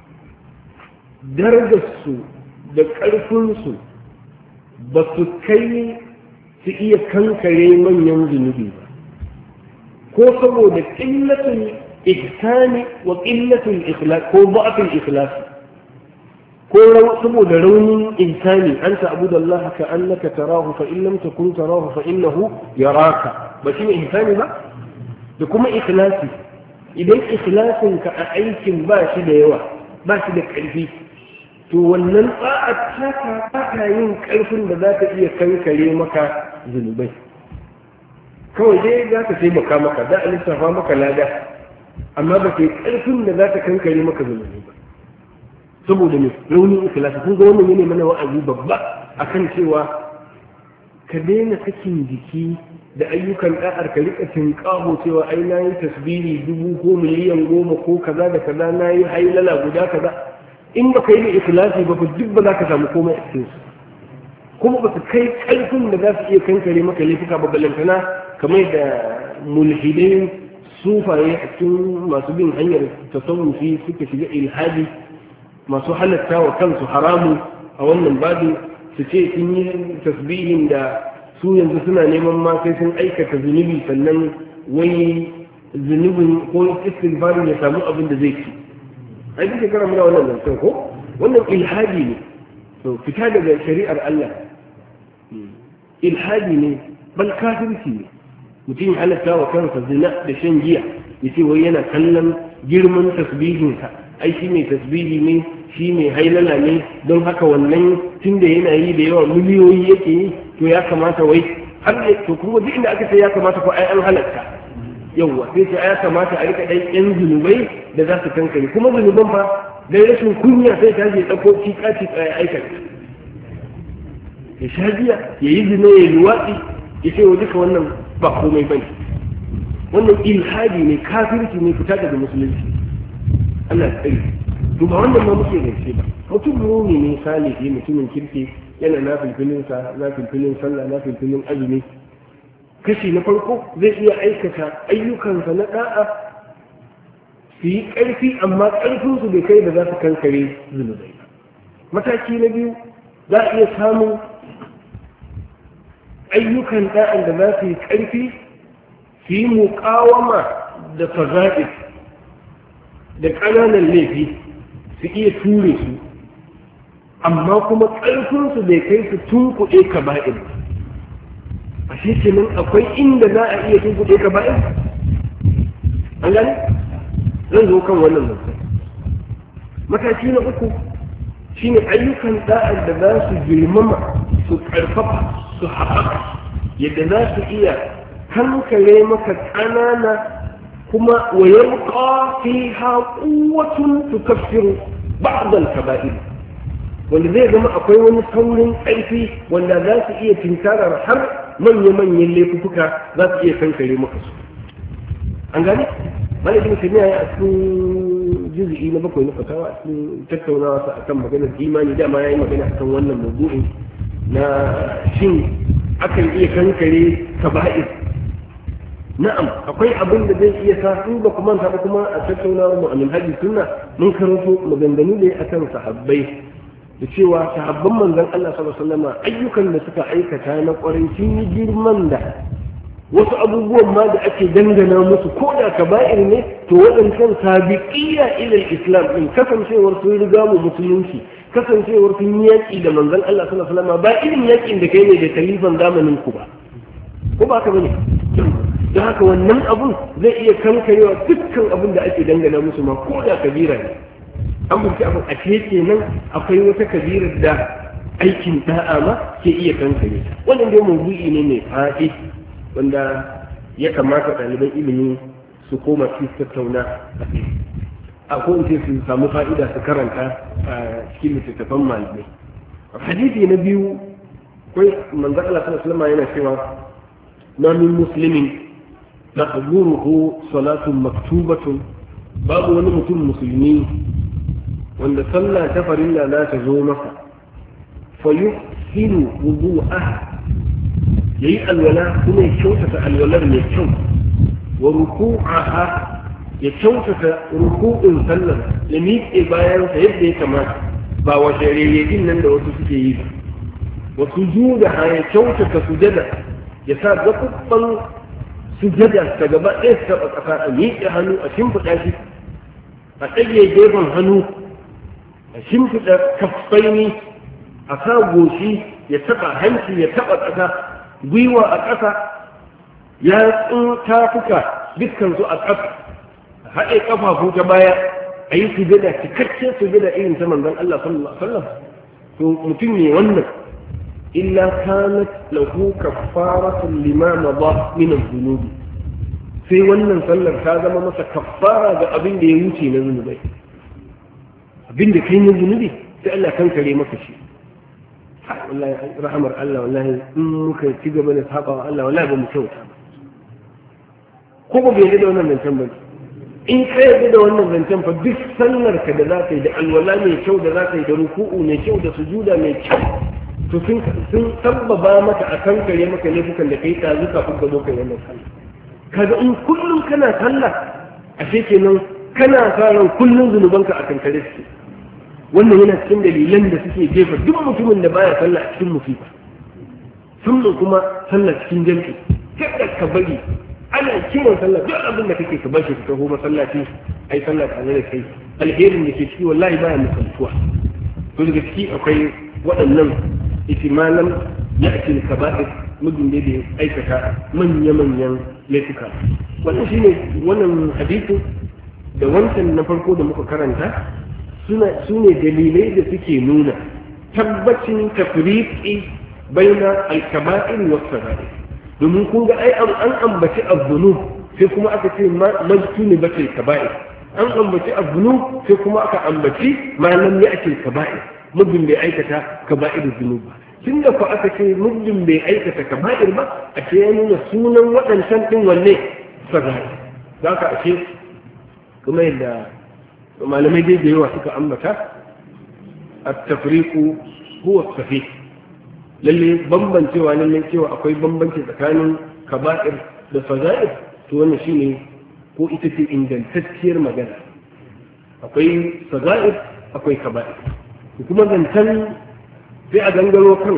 darajarsu da ƙarfinsu ba su kai su iya kankare manyan zunubi ba ko saboda ƙillatul ihsani wa ƙillatul ikhlas ko ba'atul ikhlas ko saboda raunin insani an ta'budu Allah ka annaka tarahu fa in lam takun tarahu fa innahu yaraka ba shi ne ihsani ba da kuma ikhlasi idan ikhlasin ka a aikin ba shi da yawa ba shi da ƙarfi to wannan ba'a taka taka yin ƙarfin da za ta iya kankare maka zunubai kawai dai za ta taimaka maka za a lissafa maka lada amma ba ta yi ƙarfin da za ta kankare maka zunubai ba saboda ne raunin ikhlasi kun ga wannan yana mana wa'azi babba akan cewa ka daina sakin jiki da ayyukan da'ar ka rika tinkaho cewa ai na yi tasbihi dubu ko miliyan goma ko kaza da kaza na yi hailala guda kaza in ba ka yi da ikhlasi ba duk ba za ka samu komai a cikin su kuma ba su kai ƙarfin da za su iya kankare maka laifuka ba balantana kamar da mulhidai sufaye a cikin masu bin hanyar tasawufi suka shiga ilhadi masu halatta wa kansu haramu a wannan babin su ce sun yi tasbihin da su yanzu suna neman ma sai sun aikata zunubi sannan wai zunubin ko istighfarin ya samu abin da zai ci ai duk shekara muna wannan zancen ko wannan ilhadi ne to fita daga shari'ar Allah ilhadi ne bal kafirci ne mutum halatta wa kansa zina da shan giya ya ce wai yana kallon girman tasbihinsa ai shi mai tasbihi ne shi mai hailala ne don haka wannan tun da yana yi da yawa miliyoyi yake yi to ya kamata wai har ne to kuma duk inda aka ce ya kamata ko ai an halatta yawwa sai ce ya kamata a rika ɗan yan zunubai da za su kankare kuma zunuban fa dai rashin kunya sai ta je ɗauko cika cika ya aikata ya sha giya ya yi zina ya luwaɗi ya ce wa duka wannan ba komai bane wannan ilhadi ne kafirci ne fita daga musulunci Allah ya tsare to ba wannan ma muke gaske ba mutum mumi ne salihi mutumin kirki yana na filfilin sa na filfilin sallah na filfilin azumi kashi na farko zai iya aikata ayyukansa na da'a su yi ƙarfi amma ƙarfinsu bai kai da za su kankare zunubai mataki na biyu za a iya samun ayyukan da'an da za su yi ƙarfi su yi muƙawama da faza'id da ƙananan laifi su iya ture su amma kuma ƙarfinsu bai kai su tunkuɗe ka ba'in a shi kenan akwai inda za a iya tunkuɗe ka ba'in an gani zan zo kan wannan mutum mataki na uku shine ayyukan da'ar da za su girmama su ƙarfafa su haɓaka yadda za su iya kankare maka ƙanana kuma wa yabqa fiha quwwatun tukaffiru ba'd al-kaba'ir wanda zai zama akwai wani saurin ƙarfi wanda za su iya tinkarar har manya-manyan laifuka za su iya kankare maka su an gane malakin kimiyya ya a cikin juzi'i na bakwai na fatawa a cikin tattaunawa sa akan maganar imani dama ya yi magana akan wannan mawdu'in na shin akan iya kankare kaba'ir na'am akwai abin da zai iya sa su ba kuma ta kuma a tattaunawar mu a minhajin sunna mun karanto maganganu ne akan sahabbai da cewa sahabban manzon Allah sallallahu alaihi wasallam ayyukan da suka aikata na ƙwarin sun yi girman da wasu abubuwan ma da ake dangana musu ko da kaba'ir ne to waɗancan sabiqiyya ila islam din kasancewar sun riga mu musulunci kasancewar sun yaƙi da manzon Allah sallallahu alaihi wasallam ba irin yaƙin da kai ne da kalifan zamanin ku ba ko ba ka bane don haka wannan abun zai iya kankarewa dukkan abin da ake dangana musu ma ko da kabira ne an buci abin a ce kenan akwai wata kabirar da aikin da'a ma ke iya kankare wannan dai mawdu'i ne mai faɗi wanda ya kamata ɗaliban ilimi su koma su tattauna a ko in ce su samu fa'ida su karanta a cikin littattafan malamai hadisi na biyu akwai manzon Allah sallallahu alaihi wasallam yana cewa ma min muslimin tahzuruhu salatun maktubatun babu wani mutum musulmi wanda sallah ta farilla za ta zo masa fa yuhsinu wudu'ah yayi alwala kuma ya kyautata alwalar mai kyau wa ruku'aha ya kyautata ruku'in sallar ya miƙe bayan sa yadda ya kamata ba wa shari'in nan da wasu suke yi ba wa sujudaha ya kyautata sujada ya sa gaɓuɓɓan sujada ta gaba ɗaya su taɓa ƙasa a miƙe hannu a shimfiɗa shi a ɗage gefen hannu a shimfiɗa kaffaini a sa goshi ya taɓa hanci ya taɓa ƙasa gwiwa a ƙasa ya tsin tafuka dukkan su a ƙasa a haɗe ƙafafu ta baya a yi sujada cikakken sujada irin ta manzon Allah sallallahu alaihi wasallam to mutum ne wannan illa kanat lahu kaffaratun lima mada min adh-dhunub sai wannan sallar ta zama masa kaffara ga abin da ya wuce na zunubai abin da kai na zunubi sai Allah kankare maka shi wallahi rahamar Allah wallahi in muka ci gaba da saba wa Allah wallahi ba mu kyauta ba ko ba bai da wannan zancen ba in ka yarda da wannan zancen fa duk sallar ka da za ka yi da alwala mai kyau da za ka yi da ruku'u mai kyau da sujuda mai kyau to sun sun sabbaba maka a kankare maka laifukan da kai ta zuka kuka zo kai wannan sallah kaga in kullum kana sallah ashe kenan kana sa ran kullum zunubanka a kankare su wannan yana cikin dalilan da suke jefa duk mutumin da baya sallah a cikin musiba sunnan kuma sallah cikin jami'i kada ka bari ana kiran sallah duk abin da kake ka bashi ka taho masallaci ai sallah tare da kai alherin da ke ciki wallahi baya misaltuwa to daga ciki akwai waɗannan itimalan ya ake kaba'ir muddin da ya aikata manya-manyan laifuka. Wannan shi ne wannan hadisin da wancan na farko da muka karanta su ne dalilai da suke nuna tabbacin tafriqi baina al-kaba'ir wa as-sagha'ir. Domin kun ga ai an ambaci az-zunub sai kuma aka ce majtuni batil kaba'ir, an ambaci az-zunub sai kuma aka ambaci ma lam ya'ti al-kaba'ir, muddin bai aikata kaba'ir az-zunub ba. Tun da ku aka ce muddin bai aikata kaba'ir ba, a ce ya nuna sunan waɗancan ɗin wanne sagha'ir. Za ka ashe kuma yadda malamai dai da yawa suka ambata at-tafriqu huwa as-sahih, lalle bambancewa lalle cewa akwai bambanci tsakanin kaba'ir da sagha'ir, to wannan shine ko ita ce ingantacciyar magana. Akwai sagha'ir akwai kaba'ir, kuma zantan sai a gangaro kan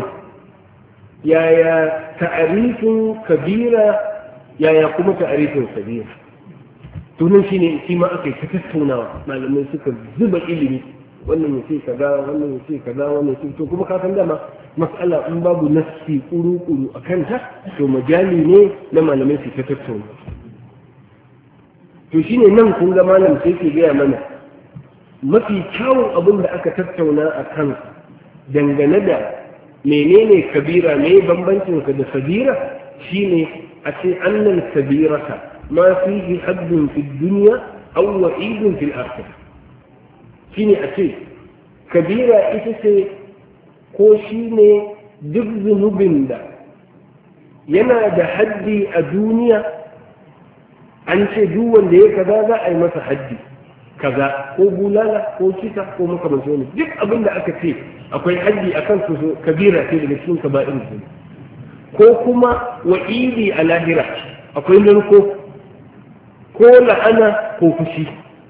yaya ta'arifin kabira yaya kuma ta'arifin sabira. Tunan shi ne shi ma aka yi ta tattaunawa, malamai suka zuba ilimi, wannan ya ce kaza wannan ya ce kaza wannan ya ce to kuma ka san dama mas'ala in babu nassi kuru-kuru a kanta to majali ne na malamai su ta tattauna. To shine nan kun ga malam sai ke gaya mana mafi kyawun abin da aka tattauna a kan dangane da menene kabira ne bambancinsa da sabira shine a ce annan sabirata ma fihi haddun fi dunya aw wa'idun fil akhirah. Shine a ce kabira ita ce ko shine duk zunubin da yana da haddi a duniya, an ce duk wanda ya kaza za a yi masa haddi kaza ko bulala ko kisa ko makamancin wani, duk abin da aka ce akwai haddi a kan su kabira ce daga cikin kaba'in su, ko kuma wa'idi a lahira akwai narko ko la'ana ko fushi.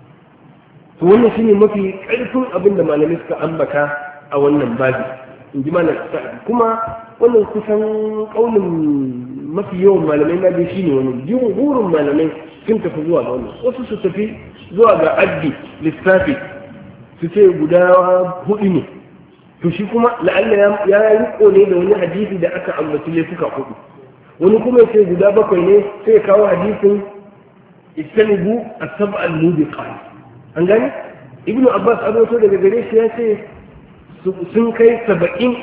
To wannan shine mafi ƙarfin abin da malamai suka ambata a wannan babi, in ji malam sa'ad. Kuma wannan kusan ƙaunin mafi yawan malamai na dai shine wani jumhurin malamai sun tafi zuwa ga wannan, wasu su tafi zuwa ga addi lissafi su ce guda hudu ne, to shi kuma la'alla ya riko ne da wani hadisi da aka ambaci laifuka hudu, wani kuma ya ce guda bakwai ne sai ya kawo hadisin istanibu as-sab'a al-mubiqat. An gani ibnu abbas abuto daga gare shi ya ce sun kai saba'in,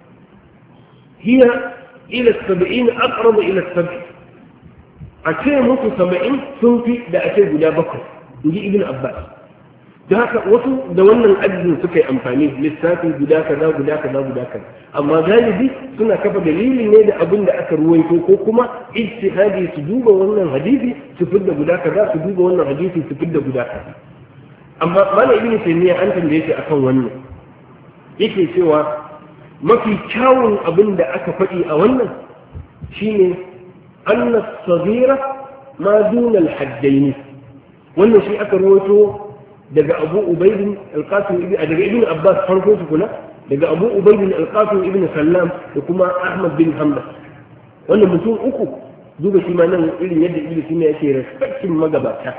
hiya ila saba'in aqrab ila sab'i, a ce musu saba'in sun fi da a ce guda bakwai, inji ibnu abbas. Da haka wasu da wannan adadin suka yi amfani, lissafin guda kaza guda kaza guda kaza, amma galibi suna kafa dalili ne da abin da aka ruwaito ko kuma ijtihadi su duba wannan hadisi su fidda guda kaza, su duba wannan hadisi su fidda guda kaza. Amma malam ibnu taymiya an tambaye shi akan wannan, yake cewa mafi kyawun abin da aka faɗi a wannan shine anna as-saghira ma duna al-haddayn. Wannan shi aka ruwaito daga Abu Ubayd al-Qasim ibn daga Ibn Abbas farko tukuna, daga Abu Ubayd al-Qasim ibn Sallam da kuma Ahmad bin Hanbal. Wannan mutum uku duba shi ma nan irin yadda Ibn Taymiyyah yake respectin magabata.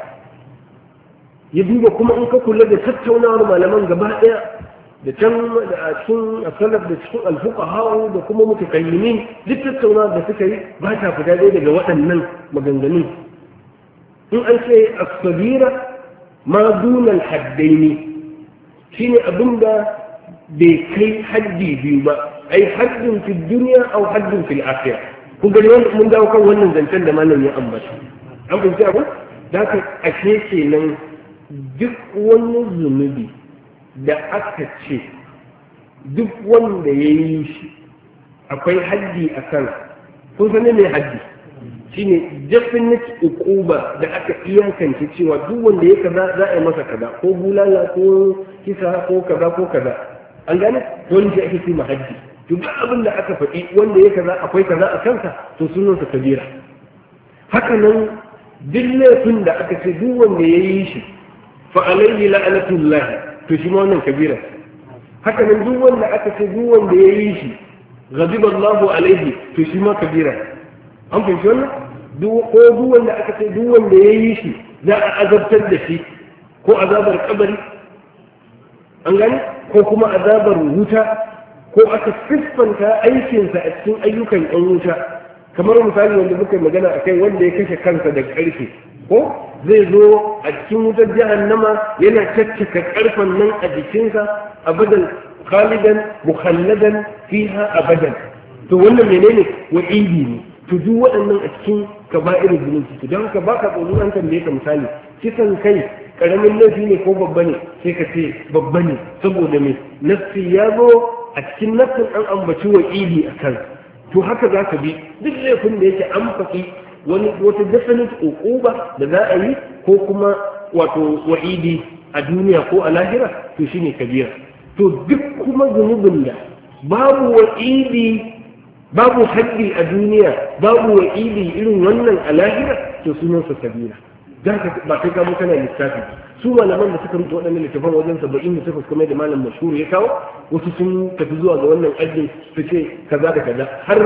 Ya duba kuma in ka kula da tattaunawar malaman gaba daya da can da cikin asalaf da cikin al-fuqaha da kuma mutakallimin, duk tattaunawar da suka yi ba ta fita dai daga waɗannan maganganun. In an ce as-sabira ma duna al-haddaini shine abinda bai kai haddi biyu ba, ai haddin fi dunya aw haddin fil akhirah. kun gani mun dawo kan wannan zancen da malam ya ambata, an fahimci abu da ka ashe kenan duk wani zunubi da aka ce duk wanda ya yi shi akwai haddi a kan, kun sani mai haddi shine definite uquba da aka iyakance cewa duk wanda ya kaza za a yi masa kaza, ko bulala ko kisa ko kaza ko kaza, an gane wani shi ake ce ma haddi. To duk abin da aka faɗi wanda ya kaza akwai kaza a kansa to sunansa kabira. Haka nan duk laifin da aka ce duk wanda ya yi shi fa alaihi la'anatullah to shi ma wannan kabira. Haka nan duk wanda aka ce duk wanda ya yi shi ghadiba Allahu alaihi to shi ma kabira. An fahimci wannan? Ko duk wanda aka ce duk wanda ya yi shi za a azabtar da shi ko azabar kabari, an gani ko kuma azabar wuta ko aka siffanta aikinsa a cikin ayyukan yan wuta kamar misali wanda muka magana akai wanda ya kashe kansa da ƙarfe ko zai zo a cikin wutar jahannama yana caccaka ƙarfen nan a jikinsa abadan khalidan mukhalladan fiha abadan to wannan menene wa'idi ne to duk waɗannan a cikin kaba'ir zunubi to don ka baka tsoro an tambaye ka misali kisan kai karamin laifi ne ko babba ne sai ka ce babba ne saboda me nafsi ya zo a cikin nafsin an ambaci wa'idi a kan to haka za ka bi duk laifin da yake an faɗi wani wata definite uquba da za a yi ko kuma wato wa'idi a duniya ko a lahira to shine kabira to duk kuma zunubin da babu wa'idi babu haddi a duniya babu wa'idi irin wannan a lahira to sunansa kabira za ka ba kai ka kana lissafi su malaman da suka rubuta waɗannan littafan wajen saba'in da takwas kamar da malam mashhur ya kawo wasu sun tafi zuwa ga wannan ajin su ce kaza da kaza har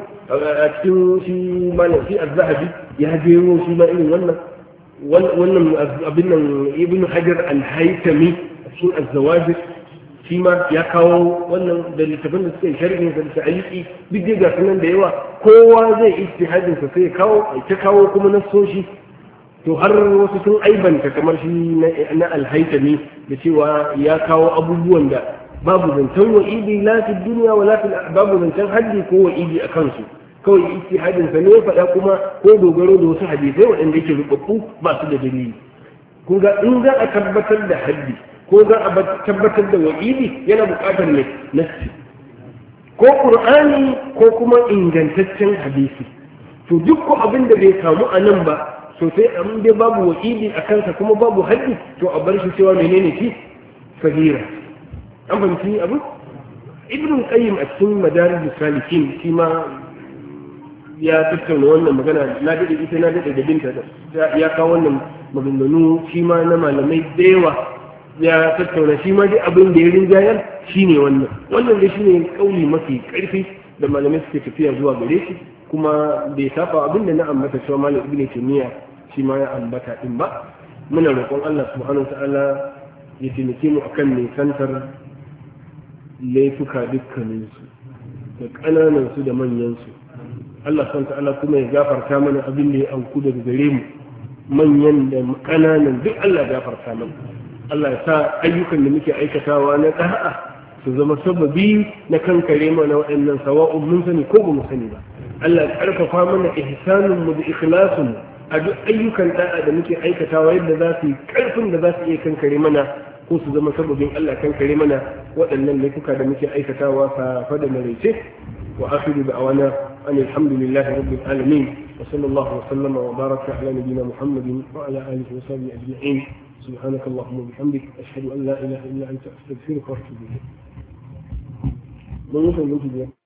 a cikin shi malam shi az-zahabi ya jero shi ma irin wannan wannan abin nan ibnu hajar al-haytami cikin az-zawajir shi ma ya kawo wannan da littafin da suka yi sharhin da ta'aliki duk da ga sunan da yawa kowa zai ijtihadin sa sai kawo ta kawo kuma nasoshi to har wasu sun aibanta kamar shi na alhaitami da cewa ya kawo abubuwan da babu zancen wa'idi la fi duniya wa la fi babu zancen haddi ko wa'idi a kansu kawai ijtihadin sa ne ya faɗa kuma ko dogaro da wasu hadisai waɗanda yake rubabbu ba su da dalili kun ga in za a tabbatar da haddi ko za a tabbatar da wa'idi yana buƙatar ne nassi ko qur'ani ko kuma ingantaccen hadisi to duk ko abin da bai samu a nan ba sosai an dai babu wa'idi a kansa kuma babu haddi to a bar shi cewa menene shi sagira an fahimci abu ibn qayyim a cikin madarij salikin shi ma ya tattauna wannan magana na dade ita na dade da binta ya kawo wannan maganganu shi ma na malamai da yawa ya tattauna shi ma dai abin da ya rinjayar shine wannan wannan dai shine kauli mafi karfi da malamai suke tafiya zuwa gare shi kuma bai saba abin da na ambata cewa malam ibn taymiya shi ma ya ambata din ba muna roƙon Allah subhanahu ta'ala ya taimake mu akan nisantar laifuka dukkanin su da ƙananan su da manyan su Allah subhanahu ta'ala kuma ya gafarta mana abin da ya auku daga gare mu manyan da ƙananan duk Allah ya gafarta mana Allah ya sa ayyukan da muke aikatawa na da'a su zama sababi na kankare mana waɗannan sawa'un mun sani ko ba mu sani ba Allah ya karfafa mana ihsanin mu da ikhlasin mu a duk ayyukan da'a da muke aikatawa yadda za su yi karfin da za su iya kankare mana ko su zama sababin Allah kankare mana waɗannan laifuka da muke aikatawa sa fada maraice wa akhiru da'wana an alhamdulillahi rabbil alamin wa sallallahu wa sallama wa baraka ala nabiyyina muhammadin wa ala alihi wa sahbihi ajma'in subhanaka allahumma wa bihamdik ashhadu an la ilaha illa anta astaghfiruka wa atubu ilayk mun mutum